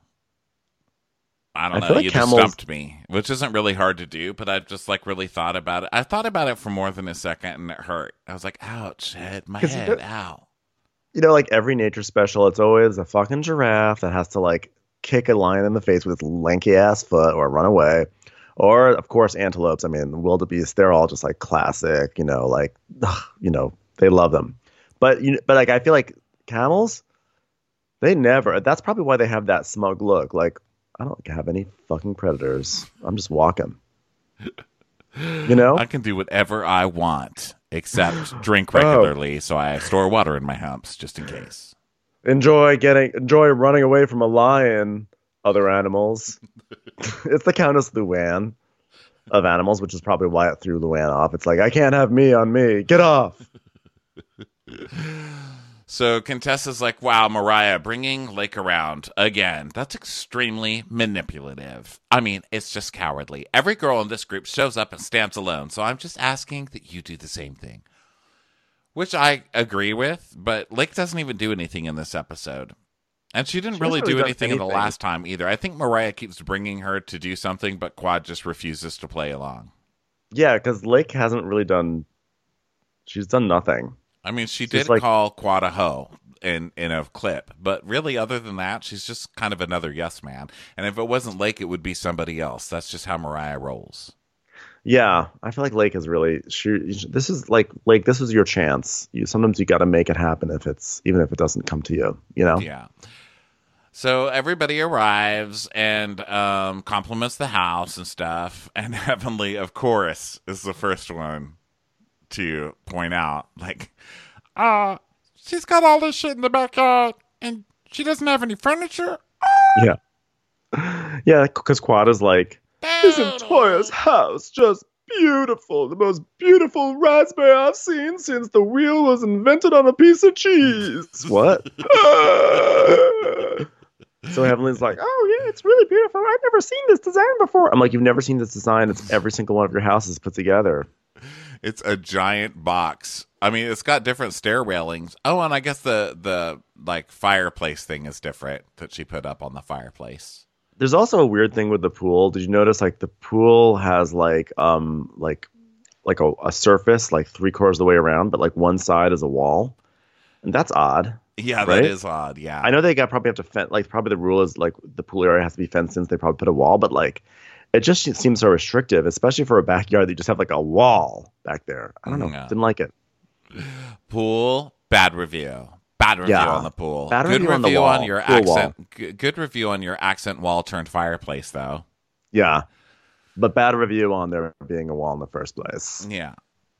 I don't I know. feel like You camels- just stumped me, which isn't really hard to do, but I've just like really thought about it. I thought about it for more than a second and it hurt. I was like, ouch, head, my 'Cause you head, don't- ow. You know, like every nature special, it's always a fucking giraffe that has to like kick a lion in the face with its lanky ass foot or run away. Or, of course, antelopes. I mean, wildebeest, they're all just like classic, you know, like, ugh, you know, they love them. But, you but like, I feel like camels, they never, that's probably why they have that smug look. Like, I don't have any fucking predators. I'm just walking. You know? I can do whatever I want except drink Oh. regularly, so I store water in my humps just in case. enjoy getting, enjoy running away from a lion, other animals. It's the Countess Luann of animals, which is probably why it threw Luann off. It's like, I can't have me on me. Get off. So Contessa's like, wow, Mariah, bringing Lake around again. That's extremely manipulative. I mean, it's just cowardly. Every girl in this group shows up and stands alone, so I'm just asking that you do the same thing. Which I agree with, but Lake doesn't even do anything in this episode. And she didn't She really hasn't do really done anything, in the anything. last time either. I think Mariah keeps bringing her to do something, but Quad just refuses to play along. Yeah, because Lake hasn't really done, she's done nothing. I mean, she She's did like- call Quad a hoe in, in a clip, but really, other than that, she's just kind of another yes man. And if it wasn't Lake, it would be somebody else. That's just how Mariah rolls. Yeah, I feel like Lake is really, she, this is like, Lake, this is your chance. You Sometimes you got to make it happen if it's, even if it doesn't come to you, you know? Yeah. So everybody arrives and um, compliments the house and stuff. And Heavenly, of course, is the first one to point out, like, uh, she's got all this shit in the backyard and she doesn't have any furniture. Yeah. Yeah, because Quad is like, isn't Toya's house just beautiful? The most beautiful raspberry I've seen since the wheel was invented on a piece of cheese. What? So Heavenly's like, oh yeah, it's really beautiful. I've never seen this design before. I'm like, you've never seen this design? It's every single one of your houses put together. It's a giant box. I mean, it's got different stair railings. Oh, and I guess the the like fireplace thing is different that she put up on the fireplace. There's also a weird thing with the pool. Did you notice like the pool has like um like like a, a surface like three quarters of the way around, but like one side is a wall, and that's odd. Yeah, right? that is odd. Yeah, I know they got probably have to fence. Like probably the rule is like the pool area has to be fenced in. So they probably put a wall, but like it just seems so restrictive, especially for a backyard that you just have like a wall back there. I don't know. No. Didn't like it. Pool, bad review. Bad review Yeah. on the pool. Bad good review on the review wall. on your Pool accent. G- good review on your accent wall turned fireplace, though. Yeah, but bad review on there being a wall in the first place. Yeah.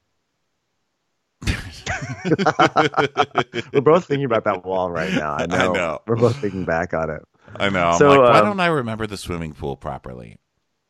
We're both thinking about that wall right now. I know. I know. We're both thinking back on it. I know. I'm So, like, why um, don't I remember the swimming pool properly?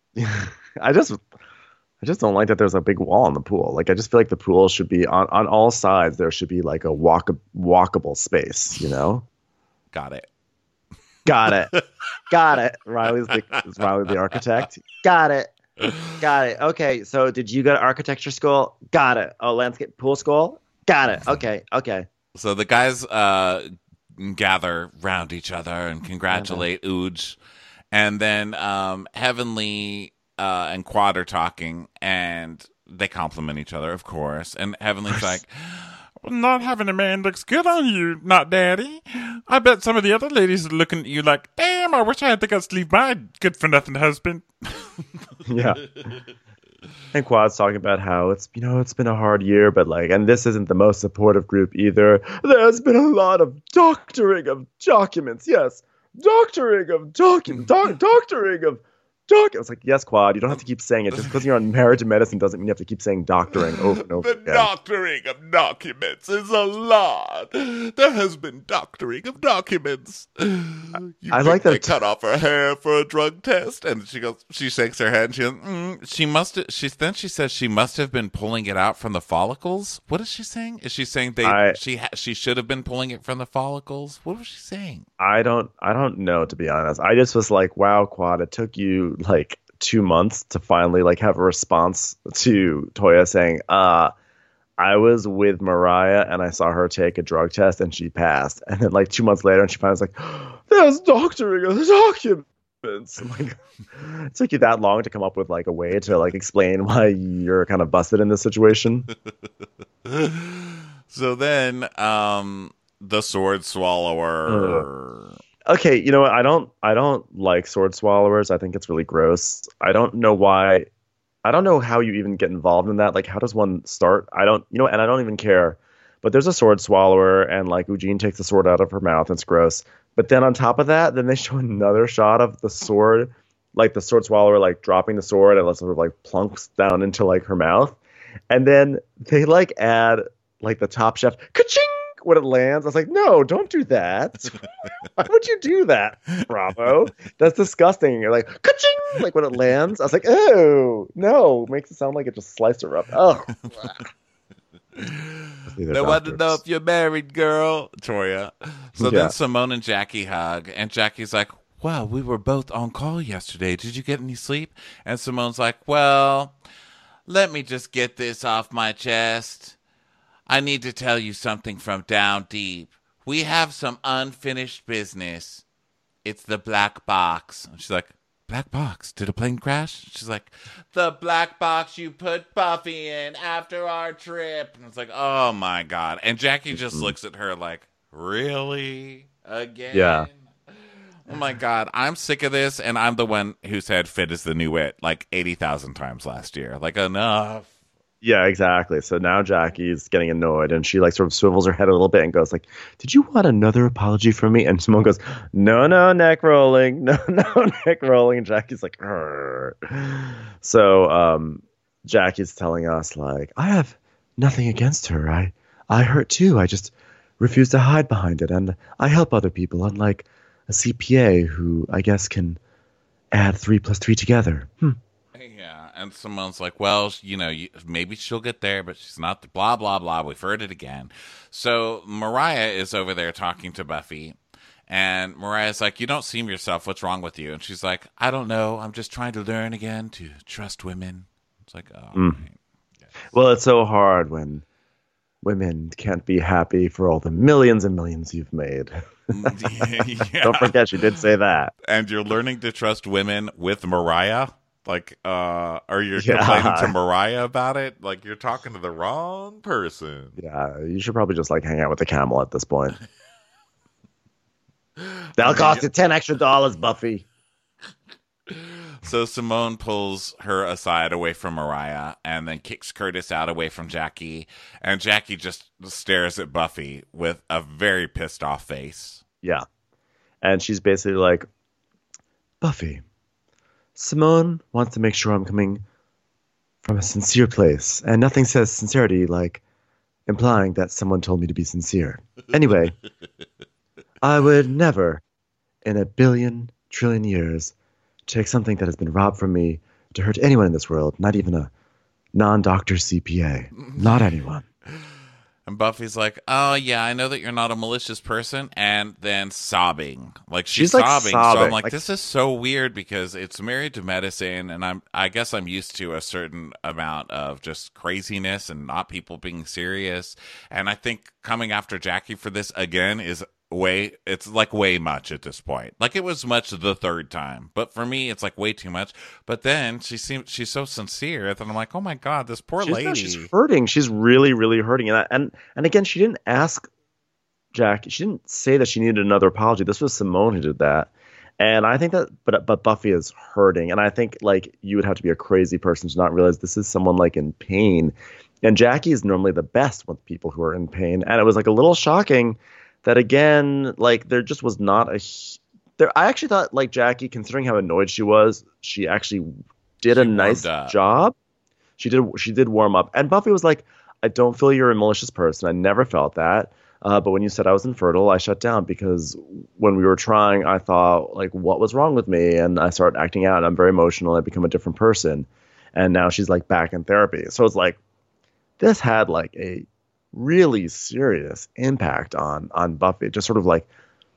I just, I just don't like that there's a big wall in the pool. Like I just feel like the pool should be on, on all sides. There should be like a walk walkable space. You know. Got it. Got it. Got it. Riley's the is Riley the architect. Got it. Got it. Okay. So did you go to architecture school? Got it. Oh, landscape pool school. Got it. Okay. Okay. So the guys uh, gather round each other and congratulate Ooj. And then um, Heavenly uh, and Quad are talking, and they compliment each other, of course. And Heavenly's like, not having a man looks good on you, not daddy. I bet some of the other ladies are looking at you like, damn, I wish I had the guts to leave my good-for-nothing husband. Yeah. And Quad's talking about how it's, you know, it's been a hard year, but like, and this isn't the most supportive group either. There's been a lot of doctoring of documents. Yes. Doctoring of documents. Doc- doctoring of doc. I was like, yes, Quad, you don't have to keep saying it. Just because you're on Marriage and Medicine doesn't mean you have to keep saying doctoring over and over The again. doctoring of documents is a lot. There has been doctoring of documents. You I think like that they it- cut off her hair for a drug test, and she goes. She shakes her head. And she goes, mm, she must. have- She then she says she must have been pulling it out from the follicles. What is she saying? Is she saying they? I- she ha- she should have been pulling it from the follicles. What was she saying? I don't I don't know, to be honest. I just was like, wow, Quad, it took you like two months to finally like have a response to Toya saying, uh, I was with Mariah and I saw her take a drug test and she passed. And then like two months later and she finally was like, there's doctoring of the documents. I'm like, it took you that long to come up with like a way to like explain why you're kind of busted in this situation. So then, um, the sword swallower. Okay, you know what? I don't I don't like sword swallowers. I think it's really gross. I don't know why. I don't know how you even get involved in that. Like, how does one start? I don't, you know, and I don't even care. But there's a sword swallower, and like Eugene takes the sword out of her mouth, and it's gross. But then on top of that, then they show another shot of the sword, like the sword swallower, like dropping the sword, and it sort of like plunks down into like her mouth, and then they like add like the Top Chef ka-ching when it lands. I was like, no, don't do that. Why would you do that, Bravo? That's disgusting. You're like, ka-ching, like when it lands. I was like, oh, no. It makes it sound like it just sliced her up. Oh. They want to know if you're married, girl. Toya. So Yeah. then Simone and Jackie hug, and Jackie's like, wow, we were both on call yesterday. Did you get any sleep? And Simone's like, well, let me just get this off my chest. I need to tell you something from down deep. We have some unfinished business. It's the black box. And she's like, black box? Did a plane crash? She's like, the black box you put Buffy in after our trip. And it's like, oh my God. And Jackie just looks at her like, really? Again? Yeah. Oh my God. I'm sick of this. And I'm the one who said Fit is the new wit like eighty thousand times last year. Like, enough. Yeah, exactly. So now Jackie's getting annoyed, and she like sort of swivels her head a little bit and goes like, did you want another apology from me? And Simone goes, no, no, neck rolling. No, no, neck rolling. And Jackie's like, "Arr." So um, Jackie's telling us like, I have nothing against her. I, I hurt too. I just refuse to hide behind it. And I help other people, unlike a C P A who I guess can add three plus three together. Hmm. Yeah, and Simone's like, well, you know, you, maybe she'll get there, but she's not. The blah blah blah. We've heard it again. So Mariah is over there talking to Buffy, and Mariah's like, "You don't seem yourself. What's wrong with you?" And she's like, "I don't know. I'm just trying to learn again to trust women." It's like, oh, Mm. right. Yes. Well, it's so hard when women can't be happy for all the millions and millions you've made. Yeah. Don't forget, she did say that. And you're learning to trust women with Mariah. Like, uh, or you're Yeah. complaining to Mariah about it. Like, you're talking to the wrong person. Yeah, you should probably just like hang out with the camel at this point. That'll cost you ten extra dollars, Buffy. So Simone pulls her aside away from Mariah and then kicks Curtis out away from Jackie. And Jackie just stares at Buffy with a very pissed off face. Yeah. And she's basically like, Buffy, Simone wants to make sure I'm coming from a sincere place. And nothing says sincerity like implying that someone told me to be sincere. Anyway, I would never in a billion trillion years take something that has been robbed from me to hurt anyone in this world, not even a non-doctor C P A. Not anyone. And Buffy's like, oh, yeah, I know that you're not a malicious person. And then sobbing. Like, she's, She's, like, sobbing. So sobbing. I'm like, Like- this is so weird because it's Married to Medicine. And I'm, I guess I'm used to a certain amount of just craziness and not people being serious. And I think coming after Jackie for this again is way, it's like way much at this point. Like, it was much the third time. But for me, it's like way too much. But then she seems, she's so sincere. And I'm like, oh my God, this poor She's, lady. no, she's hurting. She's really, really hurting. And, I, and and again, she didn't ask Jackie. She didn't say that she needed another apology. This was Simone who did that. And I think that, but but Buffy is hurting. And I think like you would have to be a crazy person to not realize this is someone like in pain. And Jackie is normally the best with people who are in pain. And it was like a little shocking that again, like there just was not a. There, I actually thought like Jackie, considering how annoyed she was, she actually did She a nice warmed up. job. She did. She did warm up. And Buffy was like, I don't feel you're a malicious person. I never felt that. Uh, but when you said I was infertile, I shut down because when we were trying, I thought like, what was wrong with me? And I started acting out. And I'm very emotional. I become a different person. And now she's like back in therapy. So it's like, this had like a really serious impact on on Buffy. It just sort of like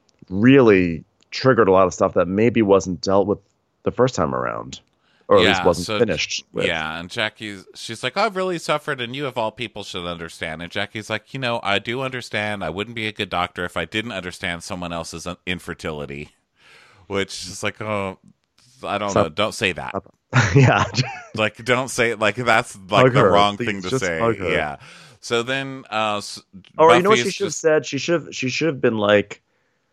really triggered a lot of stuff that maybe wasn't dealt with the first time around. Or at least wasn't so- finished with. Yeah, and Jackie's, she's like, I've really suffered, and you of all people should understand. And Jackie's like, you know, I do understand. I wouldn't be a good doctor if I didn't understand someone else's infertility. Which is like, oh, I don't So- know. Don't say that. Yeah. Like, don't say it. Like, that's like Hug the her, wrong please, thing to just say. hug her. Yeah. So then, uh, s- Or you know what Buffy she is should have just- said? She should have, she should have been like,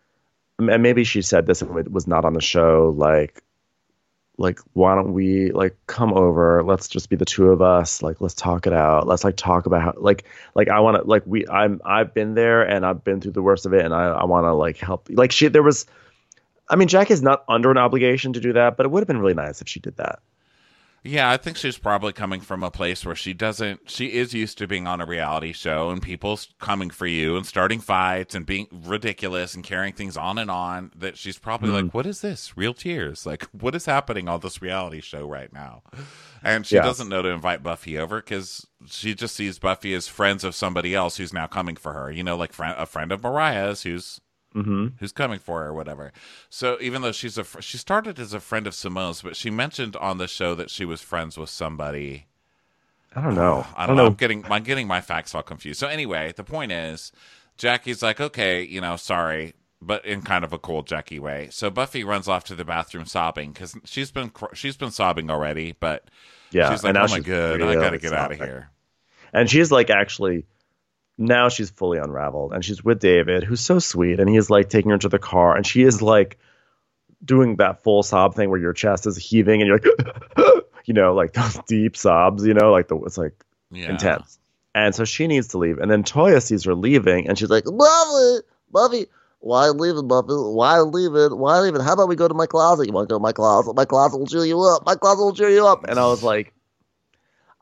and maybe she said this and it was not on the show. Like, like why don't we like come over? Let's just be the two of us. Like, let's talk it out. Let's like talk about how, like, like I want to like we I'm I've been there and I've been through the worst of it and I I want to like help. Like she there was, I mean, Jackie's not under an obligation to do that, but it would have been really nice if she did that. Yeah, I think she's probably coming from a place where she doesn't, she is used to being on a reality show and people coming for you and starting fights and being ridiculous and carrying things on and on. That she's probably Mm. like, what is this? Real tears? Like, what is happening on this reality show right now? And she Yeah. doesn't know to invite Buffy over because she just sees Buffy as friends of somebody else who's now coming for her. You know, like friend, a friend of Mariah's who's Mm-hmm. who's coming for her or whatever. So even though she's a fr- she started as a friend of Simone's, but she mentioned on the show that she was friends with somebody. I don't know. I don't know. I'm getting I'm getting my facts all confused. So anyway, the point is, Jackie's like, okay, you know, sorry, but in kind of a cool Jackie way. So Buffy runs off to the bathroom sobbing because she's been cr- she's been sobbing already, but Yeah, she's like, and now oh my she's god, I really gotta get out of sobbing. here. And she's like actually now she's fully unraveled and she's with David, who's so sweet, and he is like taking her to the car and she is like doing that full sob thing where your chest is heaving and you're like you know, like those deep sobs, you know, like the it's like Yeah. intense. And so she needs to leave. And then Toya sees her leaving and she's like, Buffy, Buffy, why leaving, Buffy? Why leaving? Why leaving? How about we go to my closet? You want to go to my closet? My closet will cheer you up. My closet will cheer you up. and I was like,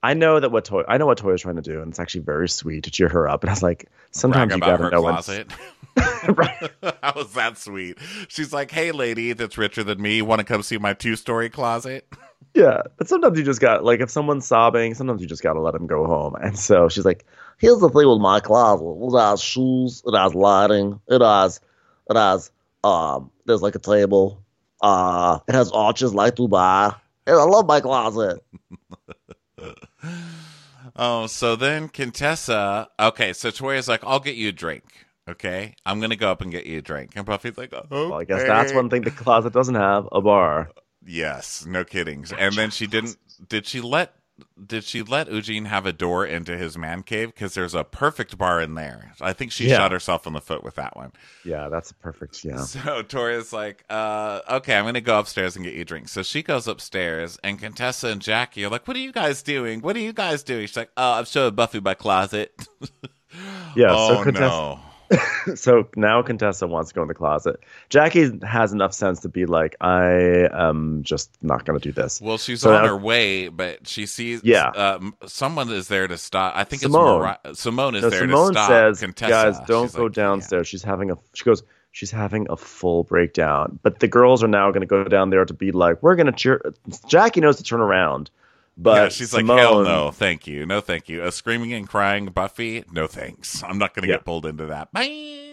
I know that what Toy I know what Toya's trying to do, and it's actually very sweet to cheer her up. And I was like, sometimes Brag you about gotta her know when. closet. Right. How was that sweet? She's like, hey, lady that's richer than me, want to come see my two-story closet? Yeah, but sometimes you just got like if someone's sobbing, sometimes you just gotta let them go home. And so she's like, Here's the thing with my closet. It has shoes. It has lighting. It has, it has, um, there's like a table. Uh, it has arches like Dubai. And I love my closet. Oh, so then Contessa, okay, so Toya's like, I'll get you a drink, okay? I'm going to go up and get you a drink. And Buffy's like, oh, well, I guess that's one thing the closet doesn't have, a bar. Yes, no kidding. And then she didn't, did she let, did she let Eugene have a door into his man cave? Because there's a perfect bar in there. I think she Yeah. shot herself in the foot with that one. Yeah, that's a perfect, yeah. So Toria's like, uh, okay, I'm going to go upstairs and get you a drink. So she goes upstairs, and Contessa and Jackie are like, what are you guys doing? What are you guys doing? She's like, oh, I'm showing Buffy my closet. Yeah, oh, so Contessa, no. so now Contessa wants to go in the closet. Jackie has enough sense to be like, I am just not going to do this. Well, she's So on now- her way, but she sees Yeah. uh, someone is there to stop. I think Simone. it's Mariah. Simone is No, there Simone to stop says, Contessa. guys, don't She's go like, downstairs. She's having a, she goes, she's having a full breakdown. But the girls are now going to go down there to be like, we're going to cheer. Jackie knows to turn around. But yeah, she's Simone, like, hell no, thank you. No, thank you. A screaming and crying Buffy, no thanks. I'm not going to Yeah. get pulled into that. Bye.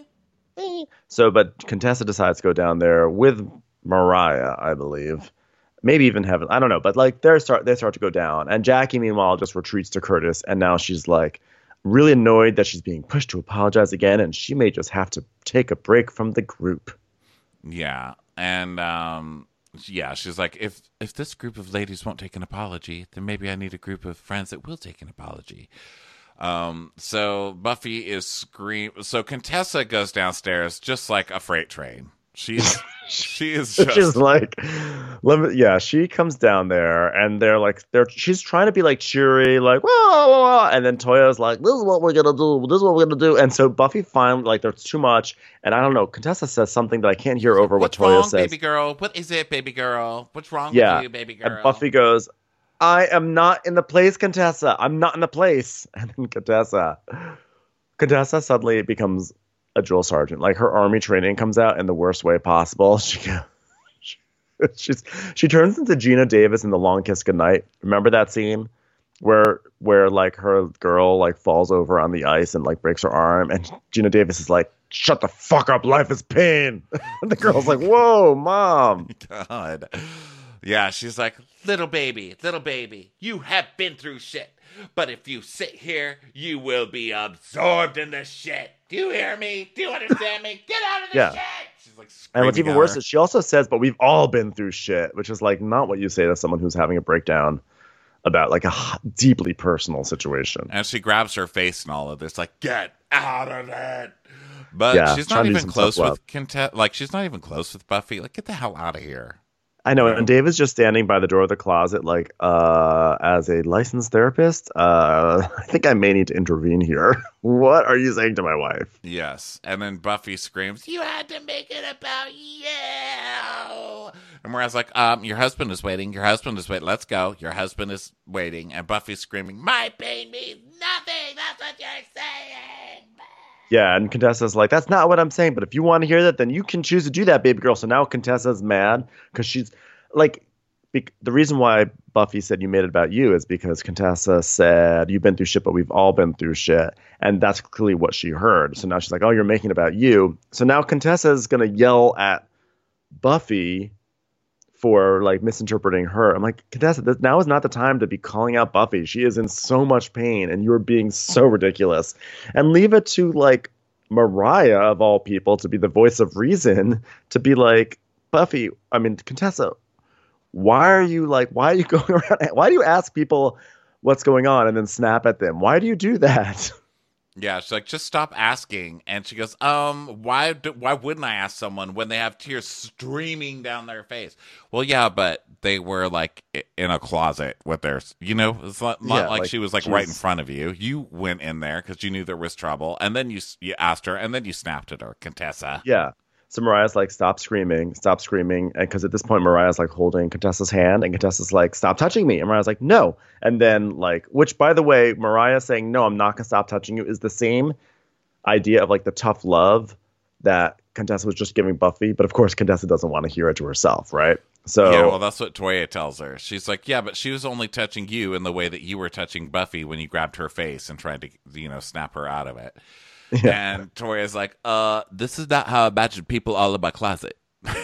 So, but Contessa decides to go down there with Mariah, I believe. Maybe even Heaven. I don't know. But like they start they start to go down. And Jackie, meanwhile, just retreats to Curtis. And now she's like really annoyed that she's being pushed to apologize again. And she may just have to take a break from the group. Yeah. And, um, yeah, she's like, if if this group of ladies won't take an apology, then maybe I need a group of friends that will take an apology. Um, so Buffy is scream. So Contessa goes downstairs just like a freight train. She's she is just She's like, let me, yeah, she comes down there and they're like, they're she's trying to be like cheery, like, whoa, whoa, whoa. And then Toya's like, This is what we're going to do. This is what we're going to do. and so Buffy finally, like, there's too much. And I don't know, Contessa says something that I can't hear over what What's Toya wrong, says. baby girl? What is it, baby girl? What's wrong Yeah. with you, baby girl? And Buffy goes, I am not in the place, Contessa. I'm not in the place. And then Contessa, Contessa suddenly becomes a drill sergeant. Like her army training comes out in the worst way possible. She she's she turns into Gina Davis in The Long Kiss Goodnight. Remember that scene where where like her girl like falls over on the ice and like breaks her arm, and Gina Davis is like, "Shut the fuck up, life is pain." And the girl's like, "Whoa, mom." God. Yeah, she's like, little baby, little baby, you have been through shit. But if you sit here, you will be absorbed in the shit. Do you hear me? Do you understand me? Get out of the Yeah. shit. She's like, And what's screaming even at worse her. is she also says, "But we've all been through shit," which is like not what you say to someone who's having a breakdown about like a h- deeply personal situation. And she grabs her face and all of this, like, get out of it. But Yeah, she's trying not to do even some close self-love. with Contessa. Like, she's not even close with Buffy. Like, get the hell out of here. I know, and Dave is just standing by the door of the closet, like, uh, as a licensed therapist, uh, I think I may need to intervene here. What are you saying to my wife? Yes. And then Buffy screams, you had to make it about you. And Mariah's like, um, your husband is waiting. Your husband is waiting. Let's go. Your husband is waiting. And Buffy's screaming, my pain means nothing. That's what you're saying. Yeah, and Contessa's like, that's not what I'm saying, but if you want to hear that, then you can choose to do that, baby girl. So now Contessa's mad because she's like, be- the reason why Buffy said you made it about you is because Contessa said, you've been through shit, but we've all been through shit. And that's clearly what she heard. So now she's like, oh, you're making it about you. So now Contessa's going to yell at Buffy for like misinterpreting her. I'm like, Contessa, this, now is not the time to be calling out Buffy. She is in so much pain and you're being so ridiculous. And leave it to like Mariah of all people to be the voice of reason, to be like, Buffy, I mean, Contessa, why are you like, why are you going around? Why do you ask people what's going on and then snap at them? Why do you do that? Yeah, she's like, just stop asking. And she goes, um, why do, why wouldn't I ask someone when they have tears streaming down their face? Well, yeah, but they were like i- in a closet with their, you know, it's not, not Yeah, like, like, she was like right in she's- front of you. You went in there because you knew there was trouble, and then you s- you asked her, and then you snapped at her, Contessa. Yeah. So Mariah's like, stop screaming, stop screaming. And because at this point, Mariah's like holding Contessa's hand, and Contessa's like, stop touching me. And Mariah's like, no. And then like, which by the way, Mariah saying, no, I'm not going to stop touching you is the same idea of like the tough love that Contessa was just giving Buffy. But of course, Contessa doesn't want to hear it to herself, right? So yeah, well, that's what Toya tells her. She's like, yeah, but she was only touching you in the way that you were touching Buffy when you grabbed her face and tried to, you know, snap her out of it. Yeah. And Toria's like, uh, this is not how I imagine people all in my closet.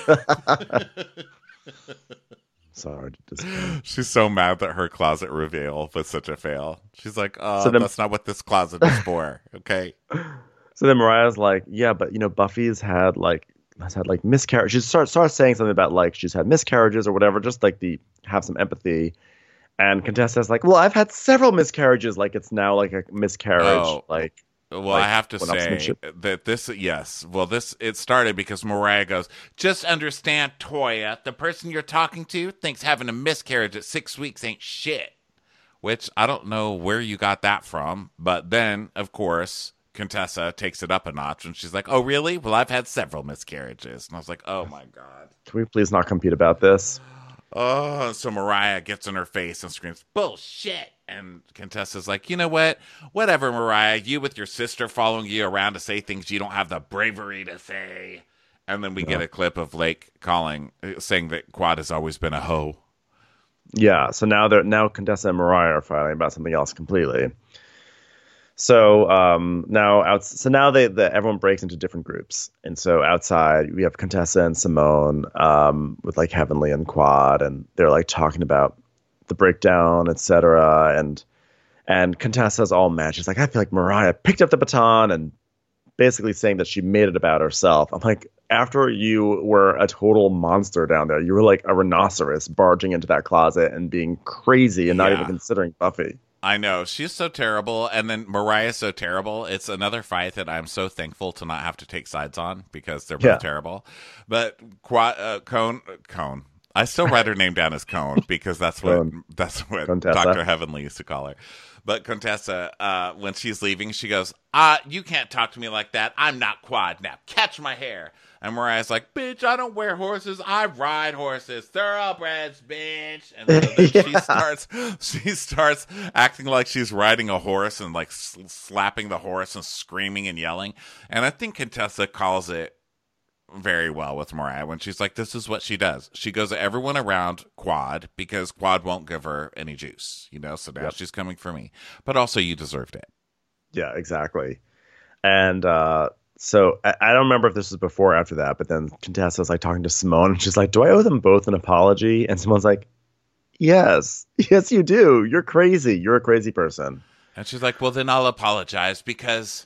Sorry. She's so mad that her closet reveal was such a fail. She's like, uh, So then- that's not what this closet is for, okay? So then Mariah's like, yeah, but you know, Buffy's had like has had like miscarriage. She starts starts saying something about like she's had miscarriages or whatever, just like the have some empathy. And Contessa's like, well, I've had several miscarriages. Like it's now like a miscarriage. Oh. Like, Well, like I have to one say upsmanship. that this, yes. Well, this, it started because Mariah goes, just understand, Toya, the person you're talking to thinks having a miscarriage at six weeks ain't shit. Which I don't know where you got that from. But then, of course, Contessa takes it up a notch and she's like, oh, really? Well, I've had several miscarriages. And I was like, oh my God. Can we please not compete about this? Oh, so Mariah gets in her face and screams, bullshit. And Contessa's like, you know what? Whatever, Mariah. You with your sister following you around to say things you don't have the bravery to say. And then we Yeah. get a clip of Lake calling, saying that Quad has always been a hoe. Yeah. So now they're now Contessa and Mariah are fighting about something else completely. So um, now out. So now they the, everyone breaks into different groups, and so outside we have Contessa and Simone um, with like Heavenly and Quad, and they're like talking about the breakdown, et cetera. And and Contessa's all mad. She's like, I feel like Mariah picked up the baton and basically saying that she made it about herself. I'm like, after you were a total monster down there, you were like a rhinoceros barging into that closet and being crazy and not Yeah. even considering Buffy. I know. She's so terrible. And then Mariah's so terrible. It's another fight that I'm so thankful to not have to take sides on because they're both Yeah. terrible. But Quad, uh, Cone, Cone. I still write her name down as Cone because that's what Cone. that's what Contessa. Doctor Heavenly used to call her. But Contessa, uh, when she's leaving, she goes, uh, you can't talk to me like that. I'm not Quad now. Catch my hair. And Mariah's like, bitch, I don't wear horses. I ride horses. Thoroughbreds, bitch. And so then she Yeah. starts she starts acting like she's riding a horse and like sl- slapping the horse and screaming and yelling. And I think Contessa calls it very well with Mariah when she's like, this is what she does. She goes at everyone around Quad because Quad won't give her any juice, you know? So now Yep. she's coming for me. But also you deserved it. Yeah, exactly. And uh, so I, I don't remember if this was before or after that, but then Contessa was like talking to Simone and she's like, do I owe them both an apology? And Simone's like, yes, yes, you do. You're crazy. You're a crazy person. And she's like, well, then I'll apologize because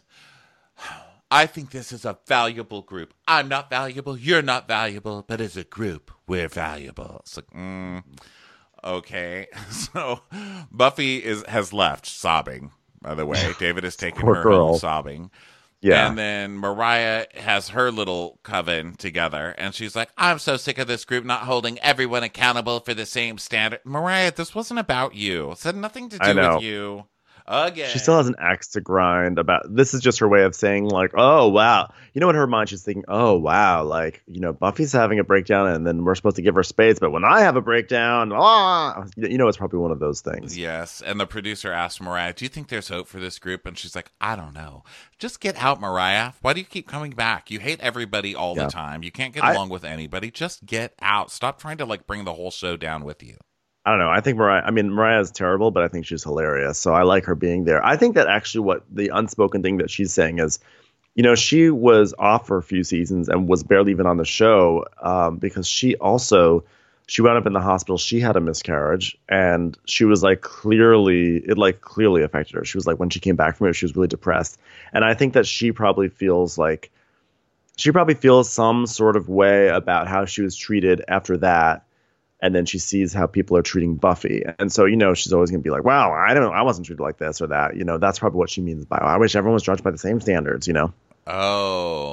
I think this is a valuable group. I'm not valuable. You're not valuable. But as a group, we're valuable. It's like, mm, okay. So Buffy is has left sobbing, by the way. David has taken Poor her girl. home sobbing. Yeah. And then Mariah has her little coven together. And she's like, I'm so sick of this group not holding everyone accountable for the same standard. Mariah, this wasn't about you. It had nothing to I do know. with you. Again. She still has an axe to grind about this is just her way of saying like, oh wow. You know, in her mind she's thinking, oh wow, like, you know, Buffy's having a breakdown and then we're supposed to give her spades, but when I have a breakdown, ah, you know, it's probably one of those things. Yes, and the producer asked Mariah, do you think there's hope for this group? And she's like, I don't know. Just get out, Mariah. Why do you keep coming back? You hate everybody all Yeah. the time. You can't get I- along with anybody. Just get out. Stop trying to like bring the whole show down with you. I don't know. I think Mariah, I mean, Mariah is terrible, but I think she's hilarious. So I like her being there. I think that actually what the unspoken thing that she's saying is, you know, she was off for a few seasons and was barely even on the show um, because she also, she wound up in the hospital. She had a miscarriage and she was like clearly, it like clearly affected her. She was like, when she came back from it, she was really depressed. And I think that she probably feels like, she probably feels some sort of way about how she was treated after that. And then she sees how people are treating Buffy. And so, you know, she's always going to be like, wow, I don't I wasn't treated like this or that. You know, that's probably what she means by, I wish everyone was judged by the same standards, you know? Oh,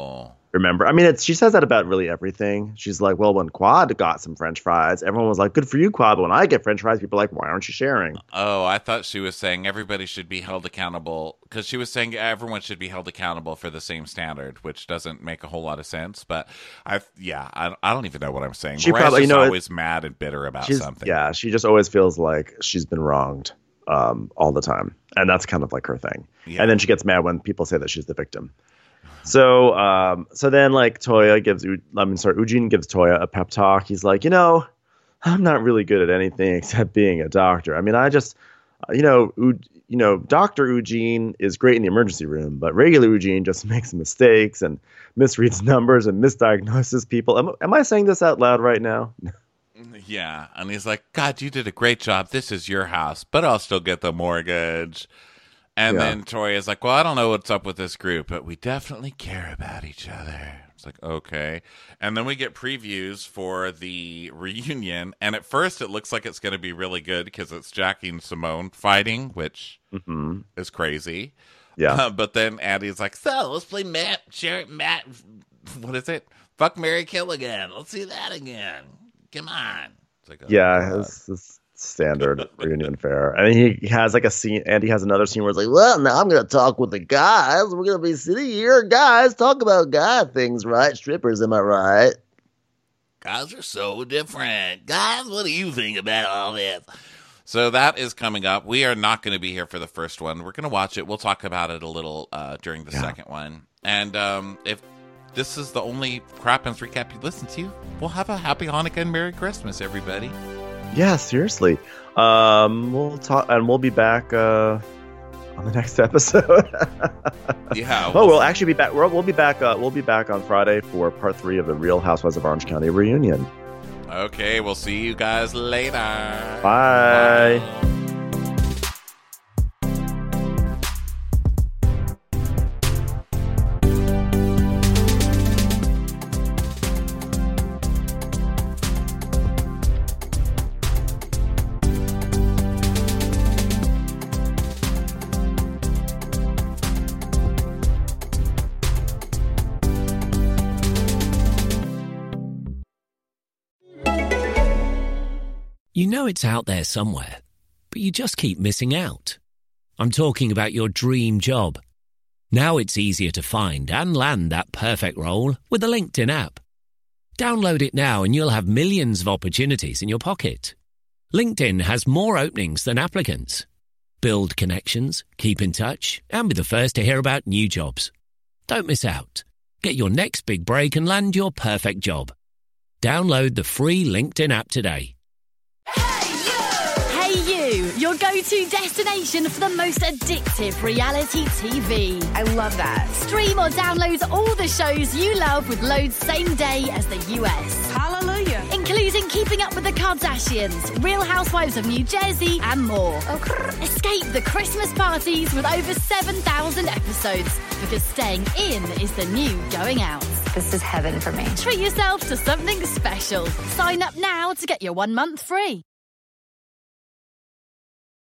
remember. I mean, it's, she says that about really everything. She's like, well, when Quad got some French fries, everyone was like, good for you, Quad. But when I get French fries, people are like, why aren't you sharing? Oh, I thought she was saying everybody should be held accountable because she was saying everyone should be held accountable for the same standard, which doesn't make a whole lot of sense. But I, yeah, I, I don't even know what I'm saying. She Mariah's probably, just you know, always mad and bitter about she's, something. Yeah, she just always feels like she's been wronged um, all the time. And that's kind of like her thing. Yeah. And then she gets mad when people say that she's the victim. So, um, so then like Toya gives, I mean, sorry, Eugene gives Toya a pep talk. He's like, you know, I'm not really good at anything except being a doctor. I mean, I just, you know, U, you know, Doctor Eugene is great in the emergency room, but regular Eugene just makes mistakes and misreads numbers and misdiagnoses people. Am, am I saying this out loud right now? Yeah. And he's like, God, you did a great job. This is your house, but I'll still get the mortgage. And Yeah. then Toria's like, well, I don't know what's up with this group, but we definitely care about each other. It's like, okay. And then we get previews for the reunion. And at first it looks like it's going to be really good because it's Jackie and Simone fighting, which Mm-hmm. is crazy. Yeah. Uh, but then Addie's like, so let's play Matt, Sharon, Matt, what is it? Fuck, Mary, Kill again. Let's see that again. Come on. It's like, oh, Yeah, God. it's, it's standard reunion fare. And he has like a scene, Andy has another scene where it's like, Well, now I'm going to talk with the guys. We're going to be sitting here. Guys, talk about guy things, right? Strippers, am I right? Guys are so different. Guys, what do you think about all this? So that is coming up. We are not going to be here for the first one. We're going to watch it. We'll talk about it a little uh, during the Yeah. second one. And um, if this is the only Crap and Recap you listen to, we'll have a happy Hanukkah and Merry Christmas, everybody. yeah, seriously. Um, we'll talk, and we'll be back uh, on the next episode. Yeah. Oh, we'll actually be back. We'll, we'll be back. Uh, we'll be back on Friday for part three of the Real Housewives of Orange County reunion. Okay, we'll see you guys later. Bye. You know it's out there somewhere, but you just keep missing out. I'm talking about your dream job. Now it's easier to find and land that perfect role with the LinkedIn app. Download it now and you'll have millions of opportunities in your pocket. LinkedIn has more openings than applicants. Build connections, keep in touch, and be the first to hear about new jobs. Don't miss out. Get your next big break and land your perfect job. Download the free LinkedIn app today. Hey You, your go-to destination for the most addictive reality T V. I love that. Stream or download all the shows you love with loads same day as the U S. Hallelujah. Including Keeping Up with the Kardashians, Real Housewives of New Jersey, and more. Escape the Christmas parties with over seven thousand episodes, because staying in is the new going out. This is heaven for me. Treat yourself to something special. Sign up now to get your one month free.